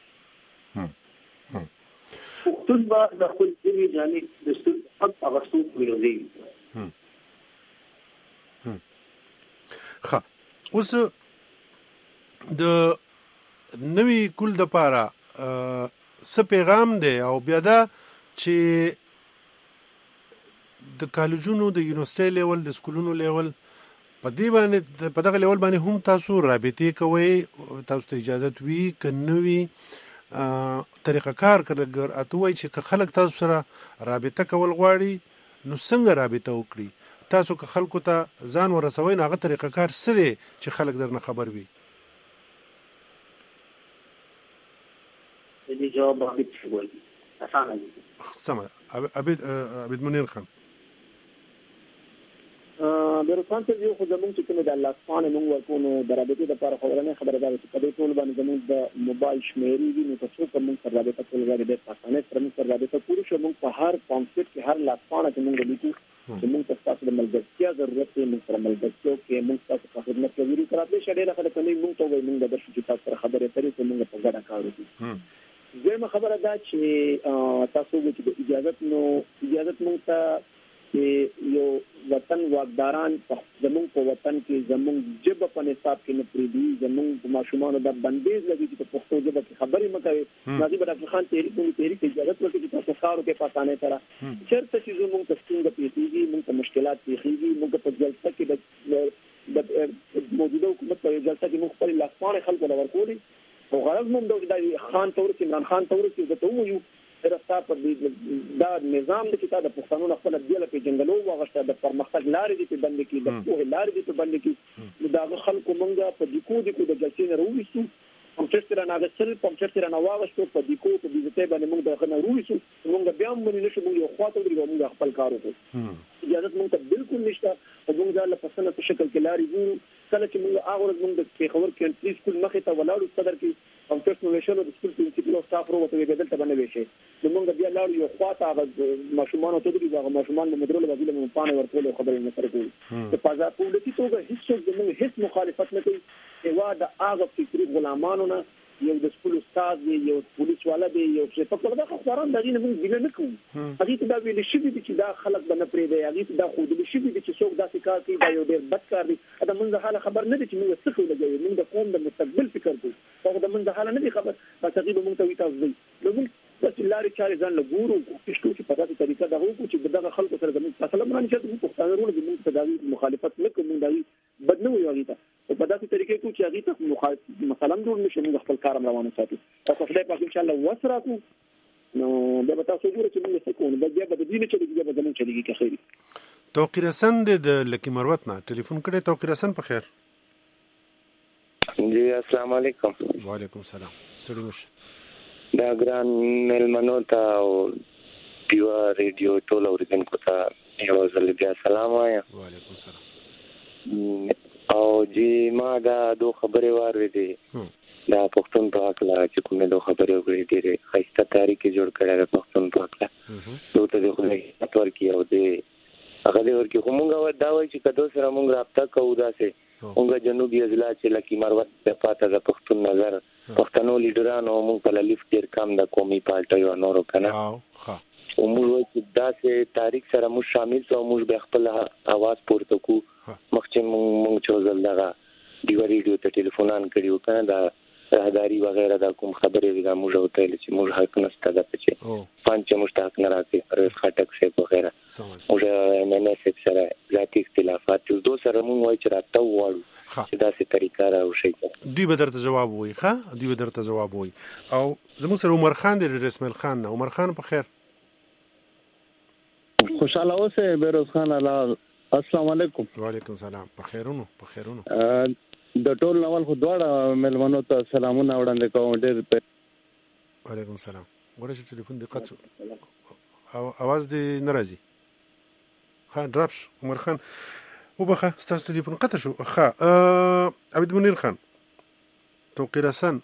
ټول با د خپل دین جانب د ستو حق اغستو یو ځای. ښه اوس د نوی کول د پاره څه پیغام دی او بیا دا چې د کالجونو د یونیورسيټي لیول د سکولونو لیول په دې باندې په دغه لیول باندې هم تاسو رابطې کوي تاسو ته اجازه وی کنوي طریقه کار کړګر اتوي چې خلک تاسو سره رابطه کول غواړي نو څنګه رابطه وکړي تاسو که خلکو ته ځان ورسوي نه هغه طریقه کار څه دی چې خلک درنه خبر وي. دې جواب عبید شوی اسانه دي سمه عبید عبید منیر خان بیرستان ته یو خو زمونږ چې کومه د الله سبحانه موږ ورکونو درابطې د لپاره خبرونه خبره ده چې په دې ټول باندې زموږ د موبایل شمیرې دي نو تاسو کوم موږ سره رابطه کول غواړئ د پاسانه سره موږ سره رابطه کوو چې موږ په هر کانسپټ کې هر لاسپانه چې موږ لیکو چې موږ تاسو د ملګرتیا ضرورت دی موږ سره ملګرتیا کې موږ تاسو په خدمت کې ورو کړئ چې ډېر خلک نه موږ ته وایي موږ د شي تاسو سره خبرې کوي چې موږ په ګډه کار وکړو. زموږ خبره ده چې تاسو د اجازه نو اجازه موږ ته چې یو وطن واقداران زمونږ په وطن کې زمونږ ژبه په نصاب کې نه پریږدي، زمونږ په ماشومانو د بندیز لګي چې په پښتو ژبه کې خبرې مه کوي. ناظم ډاکټر خان تحریک موږ تحریک اجازه ورکړي چې تاسو کار وکړئ په اسانۍ سره. چېرته چې زمونږ ته ستونزه پیښېږي، موږ ته مشکلات پیښېږي، موږ په جلسه کې د موجوده حکومت په جلسه کې موږ خپل لاسپاڼې خلکو له ورکولې او غرض موږ د خان ته ورسې عمران خان ته ورسې ورته ووایو رستا په دا نظام د کتاب د پښتنو خپل دیاله په جنگلو واغشته د پرمختګ لارې دي په بند کې د پوهې لارې دي په بند کې دا خلکو مونږه په دیکو دیکو د جلسې نه رويسو هم چې تر نه غسل هم چې تر نه واغشته په دیکو په دې ته باندې مونږ د خنه رويسو مونږ بیا هم نشو مونږ یو خواته ورې مونږ خپل کار وکړو. اجازه مونږ ته بالکل نشته او مونږ ځاله په سنت شکل کې لارې وو کله چې مونږ هغه ورځ مونږ د پیښور کې انټری سکول مخې ته ولاړو صدر کې او تاسو نو شنو د سکول پرنسپل او سټاف وروته بدل ته باندې وشي نو مونږ بیا لاړو یو خواته هغه ماشومان ته دوی هغه ماشومان د مدرول وزیر مو پانه ورکول خبرې نه سره کوي په پازا پولیسي توګه هیڅ څوک د موږ هیڅ مخالفت نه کوي. ایوا د هغه فکری غلامانو نه یو د سکول استاد دی، یو پولیس والا دی، یو څه په کله دا خبران دغه نه موږ بل نه کوو. هغه ته دا ویل شي چې دا خلک به نه پرې دی، هغه ته دا خو د شي چې څوک دا کار کوي دا یو ډېر بد کار دی. دا موږ حاله خبر نه دي چې موږ څه کوو، لګوي موږ د قوم د مستقبل فکر کوو. هغه د موږ حاله نه دي خبر پس هغه موږ ته وی تاسو دی نو موږ بس لارې چارې ځان له ګورو پښتو چې په دغه طریقه دا وکړو چې دغه خلکو سره زموږ فاصله باندې چې موږ پښتانه ورونه د موږ تداوی مخالفت نه کوو، دا بد نه وي هغه ته په دغه طریقې کو چې هغه ته مخالفت مثلا جوړ نشي موږ خپل کار روانه ساتو. تاسو خدای پاک ان شاء الله وسره کو نو دا به تاسو ګورئ چې موږ څه کوو. دا بیا به د دې نه چلیږي به زموږ چلیږي که خیر. توقیر حسن د لکی مروت نه ټلیفون کړی. توقیر حسن په خیر. جی السلام علیکم. وعلیکم السلام. سړی مش دا ګران ملمنو ته او پیوا ریډیو ټول اوریدونکو ته یو ځل بیا سلام وایم. وعلیکم السلام. او جی ما دا دو خبرې واورېدې دا پښتون په حق لا چې کومې دو خبرې وکړې ډېرې ښایسته تاریخ جوړ کړی د پښتون په حق لا نو ته د خدای خدمت ورکړي او د هغه دې ورکړي. خو مونږ دا وایي چې که دو سره مونږ رابطه کوو داسې مونږ جنوبي اضلاع چې لکي مروت د پاته د پښتون نظر پښتنو لیډرانو مونږ په لیفټ ډېر کم د قومي پارټیو نورو که نه او موږ وایي چې داسې تاریخ سره موږ شامل شو او موږ بیا خپل اواز پورته کړو. مخکې مونږ چې ځل دغه ډیوه ریډیو ته ټلیفونان کړي وو که نه دا راهداري وغیره دا کوم خبرې دي دا موږ ورته ویل چې موږ حق نشته ده چې فن چې موږ ته حق نه راکړي رویس خټک صاحب وغیره موږ ایم این اے صاحب سره ذاتي اختلافات دي دو سره موږ وایو چې رابطه وغواړو چې داسې طریقه راوشي. دوی به درته جواب وایي. ښه دوی به درته جواب وایي. او زموږ سره عمر خان دی رسمل خان نه. عمر خان په خیر. خوشاله اوسه بیروز خان الله. السلام علیکم. وعلیکم السلام. په خیرونو په خیرونو. د ټول نوال خو دواړه ملمنو ته سلامونه وړاندې کوم. ډېر په وعلیکم السلام. ګوره چې ټلیفون دې قطع شو او اواز دې نه راځي. ښه ډراپ شو. عمر خان وبخه ستاسو ټلیفون قطع شو. ښه عبد منیر خان. توقیر حسن.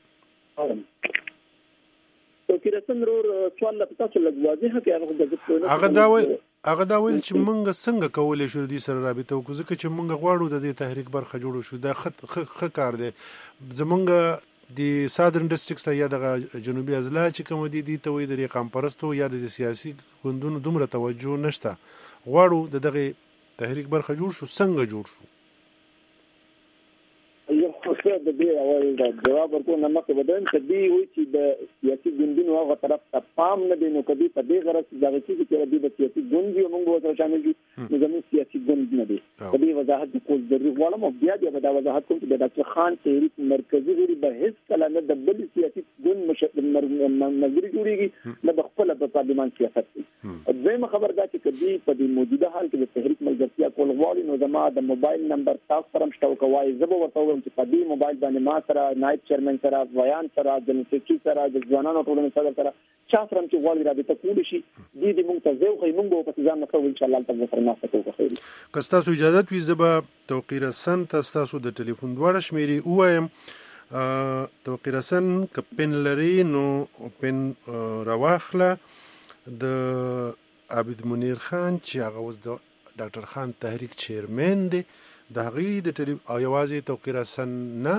توقیر حسن رور سوال له تاسو لږ واضح کړئ. هغه دا وایي هغه دا ویل چې مونږ څنګه کولی شو دې سره رابطه وکړو ځکه چې مونږ غواړو د دې تحریک برخه جوړو شو. دا ښه کار دی. زمونږ د سادرن ډسټرکټس ته یا دغه جنوبي اضلاع چې کوم دي دې ته وایي د قام پرستو یا د سیاسي ګوندونو دومره توجه نشته. غواړو د دغه تحریک برخه جوړ شو. څنګه جوړ شو؟ یو د دې اول دا جواب ورکو نه مخکې بدن چې دی وایي چې د سیاسي ګوندونو هغه طرف ته پام نه دی نو کدي په دې غرض دغه چې د د سیاسي ګوند یو موږ ورته شامل دي نو زموږ سیاسي ګوند نه دی. په دې وضاحت د کول ضروري غواړم او بیا بیا دا وضاحت کوم چې د ډاکټر خان تحریک مرکزی غړي به هیڅ کله نه د بل سیاسي ګوند مشري جوړیږي نه د خپل د پارلمان سیاست دی. دویمه خبر دا چې کدي په دې موجوده حال کې د تحریک ملګرتیا کول غواړي نو زما د موبایل نمبر تاسو سره مشته کوي زه به ورته وایم چې په دې موبایل باندې ما سره نائب چیرمن سره ویان سره د سیکرټری سره د ځوانانو ټولنې سره سره چا سره چې غواړي رابطه کولی شي دې دې موږ ته زو خو موږ په ځان نه کوو ان شاء الله تاسو سره ناسته کوو. خیر که تاسو اجازه وي زه به توقیر حسن تاسو د ټلیفون دواړه شمیرې وایم. توقیر حسن که پن لري نو پن راواخله. د عبد منیر خان چې هغه اوس د ډاکټر خان تحریک چیرمن دی د هغې د ټلیف او یوازې توقیر حسن نه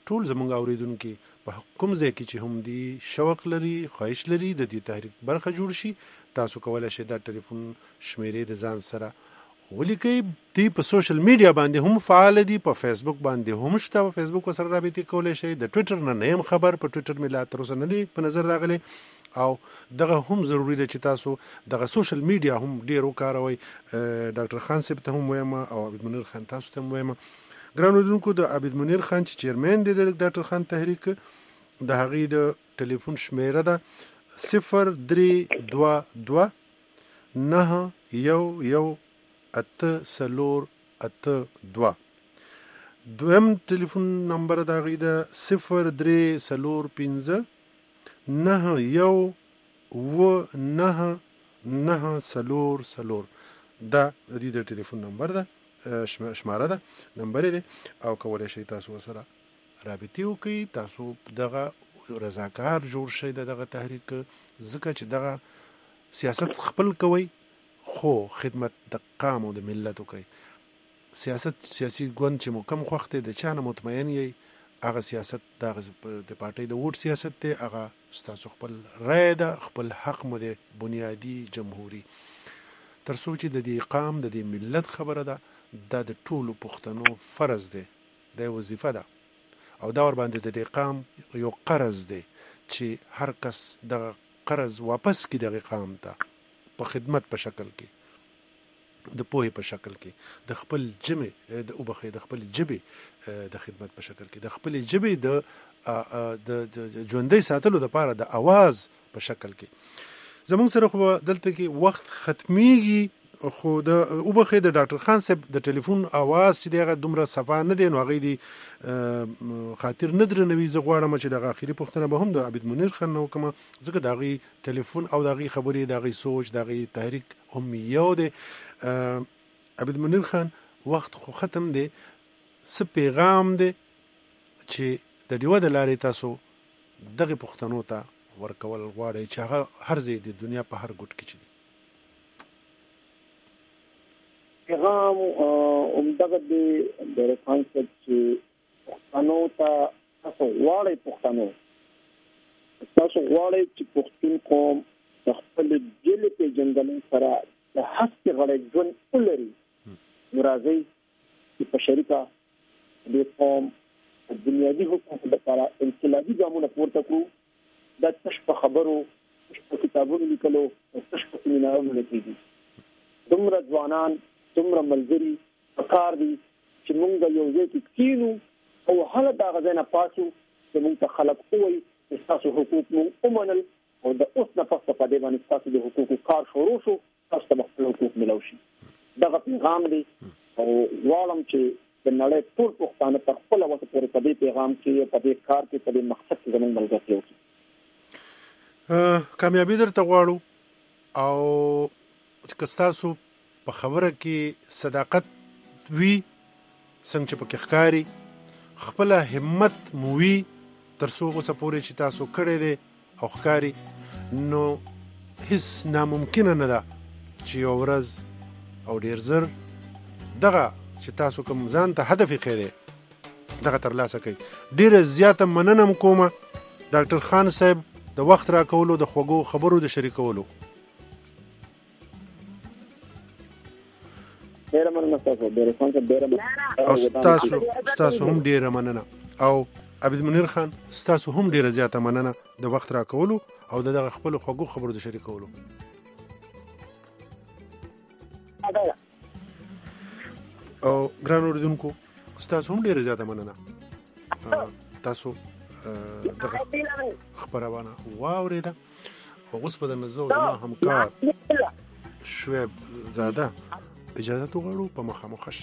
ټول زمونږ اوریدونکي په کوم ځای کې چې هم دی شوق لري خواهش لري د دې تحریک برخه جوړ شي تاسو کولای شئ دا ټلیفون شمیرې د ځان سره ولیکئ. دی په سوشل میډیا باندې هم فعال دي په فیسبوک باندې هم شته په فیسبوک سره رابطه کولای شئ. د ټویټر نه نه هم خبر په ټویټر مې لا تر اوسه نه دی په نظر راغلی او دغه هم ضروری ده چې تاسو دغه سوشل میډیا هم ډیر وکاروئ. ډاکټر خان صاحب ته هم وایم او عبید منیر خان تاسو ته هم وایم ګران اوریدونکو د عبید منیر خان چې چیرمن دی د ډاکټر خان تحریک د هغې د ټلیفون شمیره ده صفر درې دوه دوه نه یو یو اته څلور اته دوه. دویم ټلیفون نمبر د هغې ده صفر درې څلور پنځه نه یو اوه نه نه څلور څلور. دا د دې د ټلیفون نمبر ده شماره ده نمبر دی او کولای شئ تاسو سره رابطه وکړئ. تاسو دغه رضاکار جوړ شئ دغه تحریک ځکه چې دغه سیاست خپل کوي خو خدمت د قام او د ملت کوي. سیاست سیاسي ګوند چې مو کم خوښ دی د چا نه مطمئن یې هغه سیاست د پارټۍ د ووټ سیاست دی هغه ستاسو خپل رای ده خپل حق مو دی بنیادي جمهوري تر څو چې د دې قام د دې ملت خبره ده دا د ټولو پښتنو فرض دی د وظیفه ده او دا ور باندې د دې قام یو قرض دی چې هر کس دغه قرض واپس کړي دغه قام ته په خدمت په شکل کې د پوهې په شکل کې د خپل جمع د وبخې د خپل جبې د خدمت په شکل کې د خپل جبې د د ژوندۍ ساتلو لپاره د आवाज په شکل کې. زمونږ سره خو دلته کې وخت ختميږي خو د وبخې د ډاکټر خان صاحب د ټلیفون आवाज چې دغه دومره صفا نه دی نو هغه دی خاطر نه درنوي. زه غواړم چې دغه اخیری پوښتنه به هم د عبید منیر خان نو کوم ځکه دغه ټلیفون او دغه خبرې دغه سوچ دغه تحریک هم یو دی. عبید منیر خان وخت خو ختم دی څه پیغام دی چې د دیو د لارې تاسو دغه پوښتنو ته ورکول غواړي چې هغه هر ځای د دنیا په هر ګوټ کې چي پیغام عمدغه د رسانسد چې پښتنو ته تاسو غواړئ پښتنو تاسو غواړئ چې پښتون قوم د خپل جل پیژندنې سره د هڅې غړي ژوند ولري نو راځئ چې په شریکه د قوم د بنیادي حقوقو لپاره انقلابي ګامونه پورته کړو. دا تش په خبرو تش په کتابونو لیکلو تش په سیمینارونو لیکلي دومره ځوانان دومره ملګري پکار دي چې مونږ یو ځای کې کینو او هله دا غزنه پاسو چې مونږ ته خلق وایي چې تاسو حقوق مونږ ومنل او د اوس نه پس په دې باندې تاسو د حقوقو کار شروع شو تاسو ته خپل حقوق ملو شي. دا پیغام دی او غواړم چې د نړۍ ټول پښتانه په خپل وخت پورې په دې پیغام کې په دې کار کې په دې مقصد کې زموږ ملګرتیا وکړي. کامیابی درته غواړو او چې تاسو په خبره کې صداقت وی څنګه چې پکې ښکاری خپل همت موي تر څو اوسه پورې چې تاسو کړی دی او ښکاری نو هیڅ ناممکن نه ده چې یو ورځ او ډیر زر دغه چې تاسو کوم ځان ته هدف یې کړی دغه ترلاسه کړئ. ډیره زیاته مننه کوم ډاکټر خان صاحب د وخت راکولو د خوږو خبرو د شریکولو. ډیره مننه تاسو ډیره څنګه ډیره مننه او تاسو تاسو هم ډیره مننه او عبید منیر خان تاسو هم ډیره زیاته مننه د وخت راکولو او دغه خپل خوږو خبرو د شریکولو. او ګران اوریدونکو تاسو هم ډیره زیاته مننه تاسو دغه خبرونه واوریده او اوس په نزو زما همکار شعیب زاده اجازه تو غواړو په مخامخش.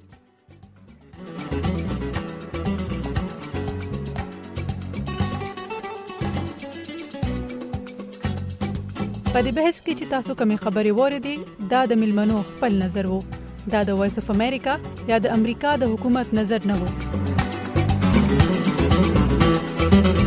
په دې بحث کې چې تاسو کومې خبرې واردې دا د ملمنو خپل نظر وو دا د وایس اف امریکا یا د امریکا د حکومت نظر نه وو.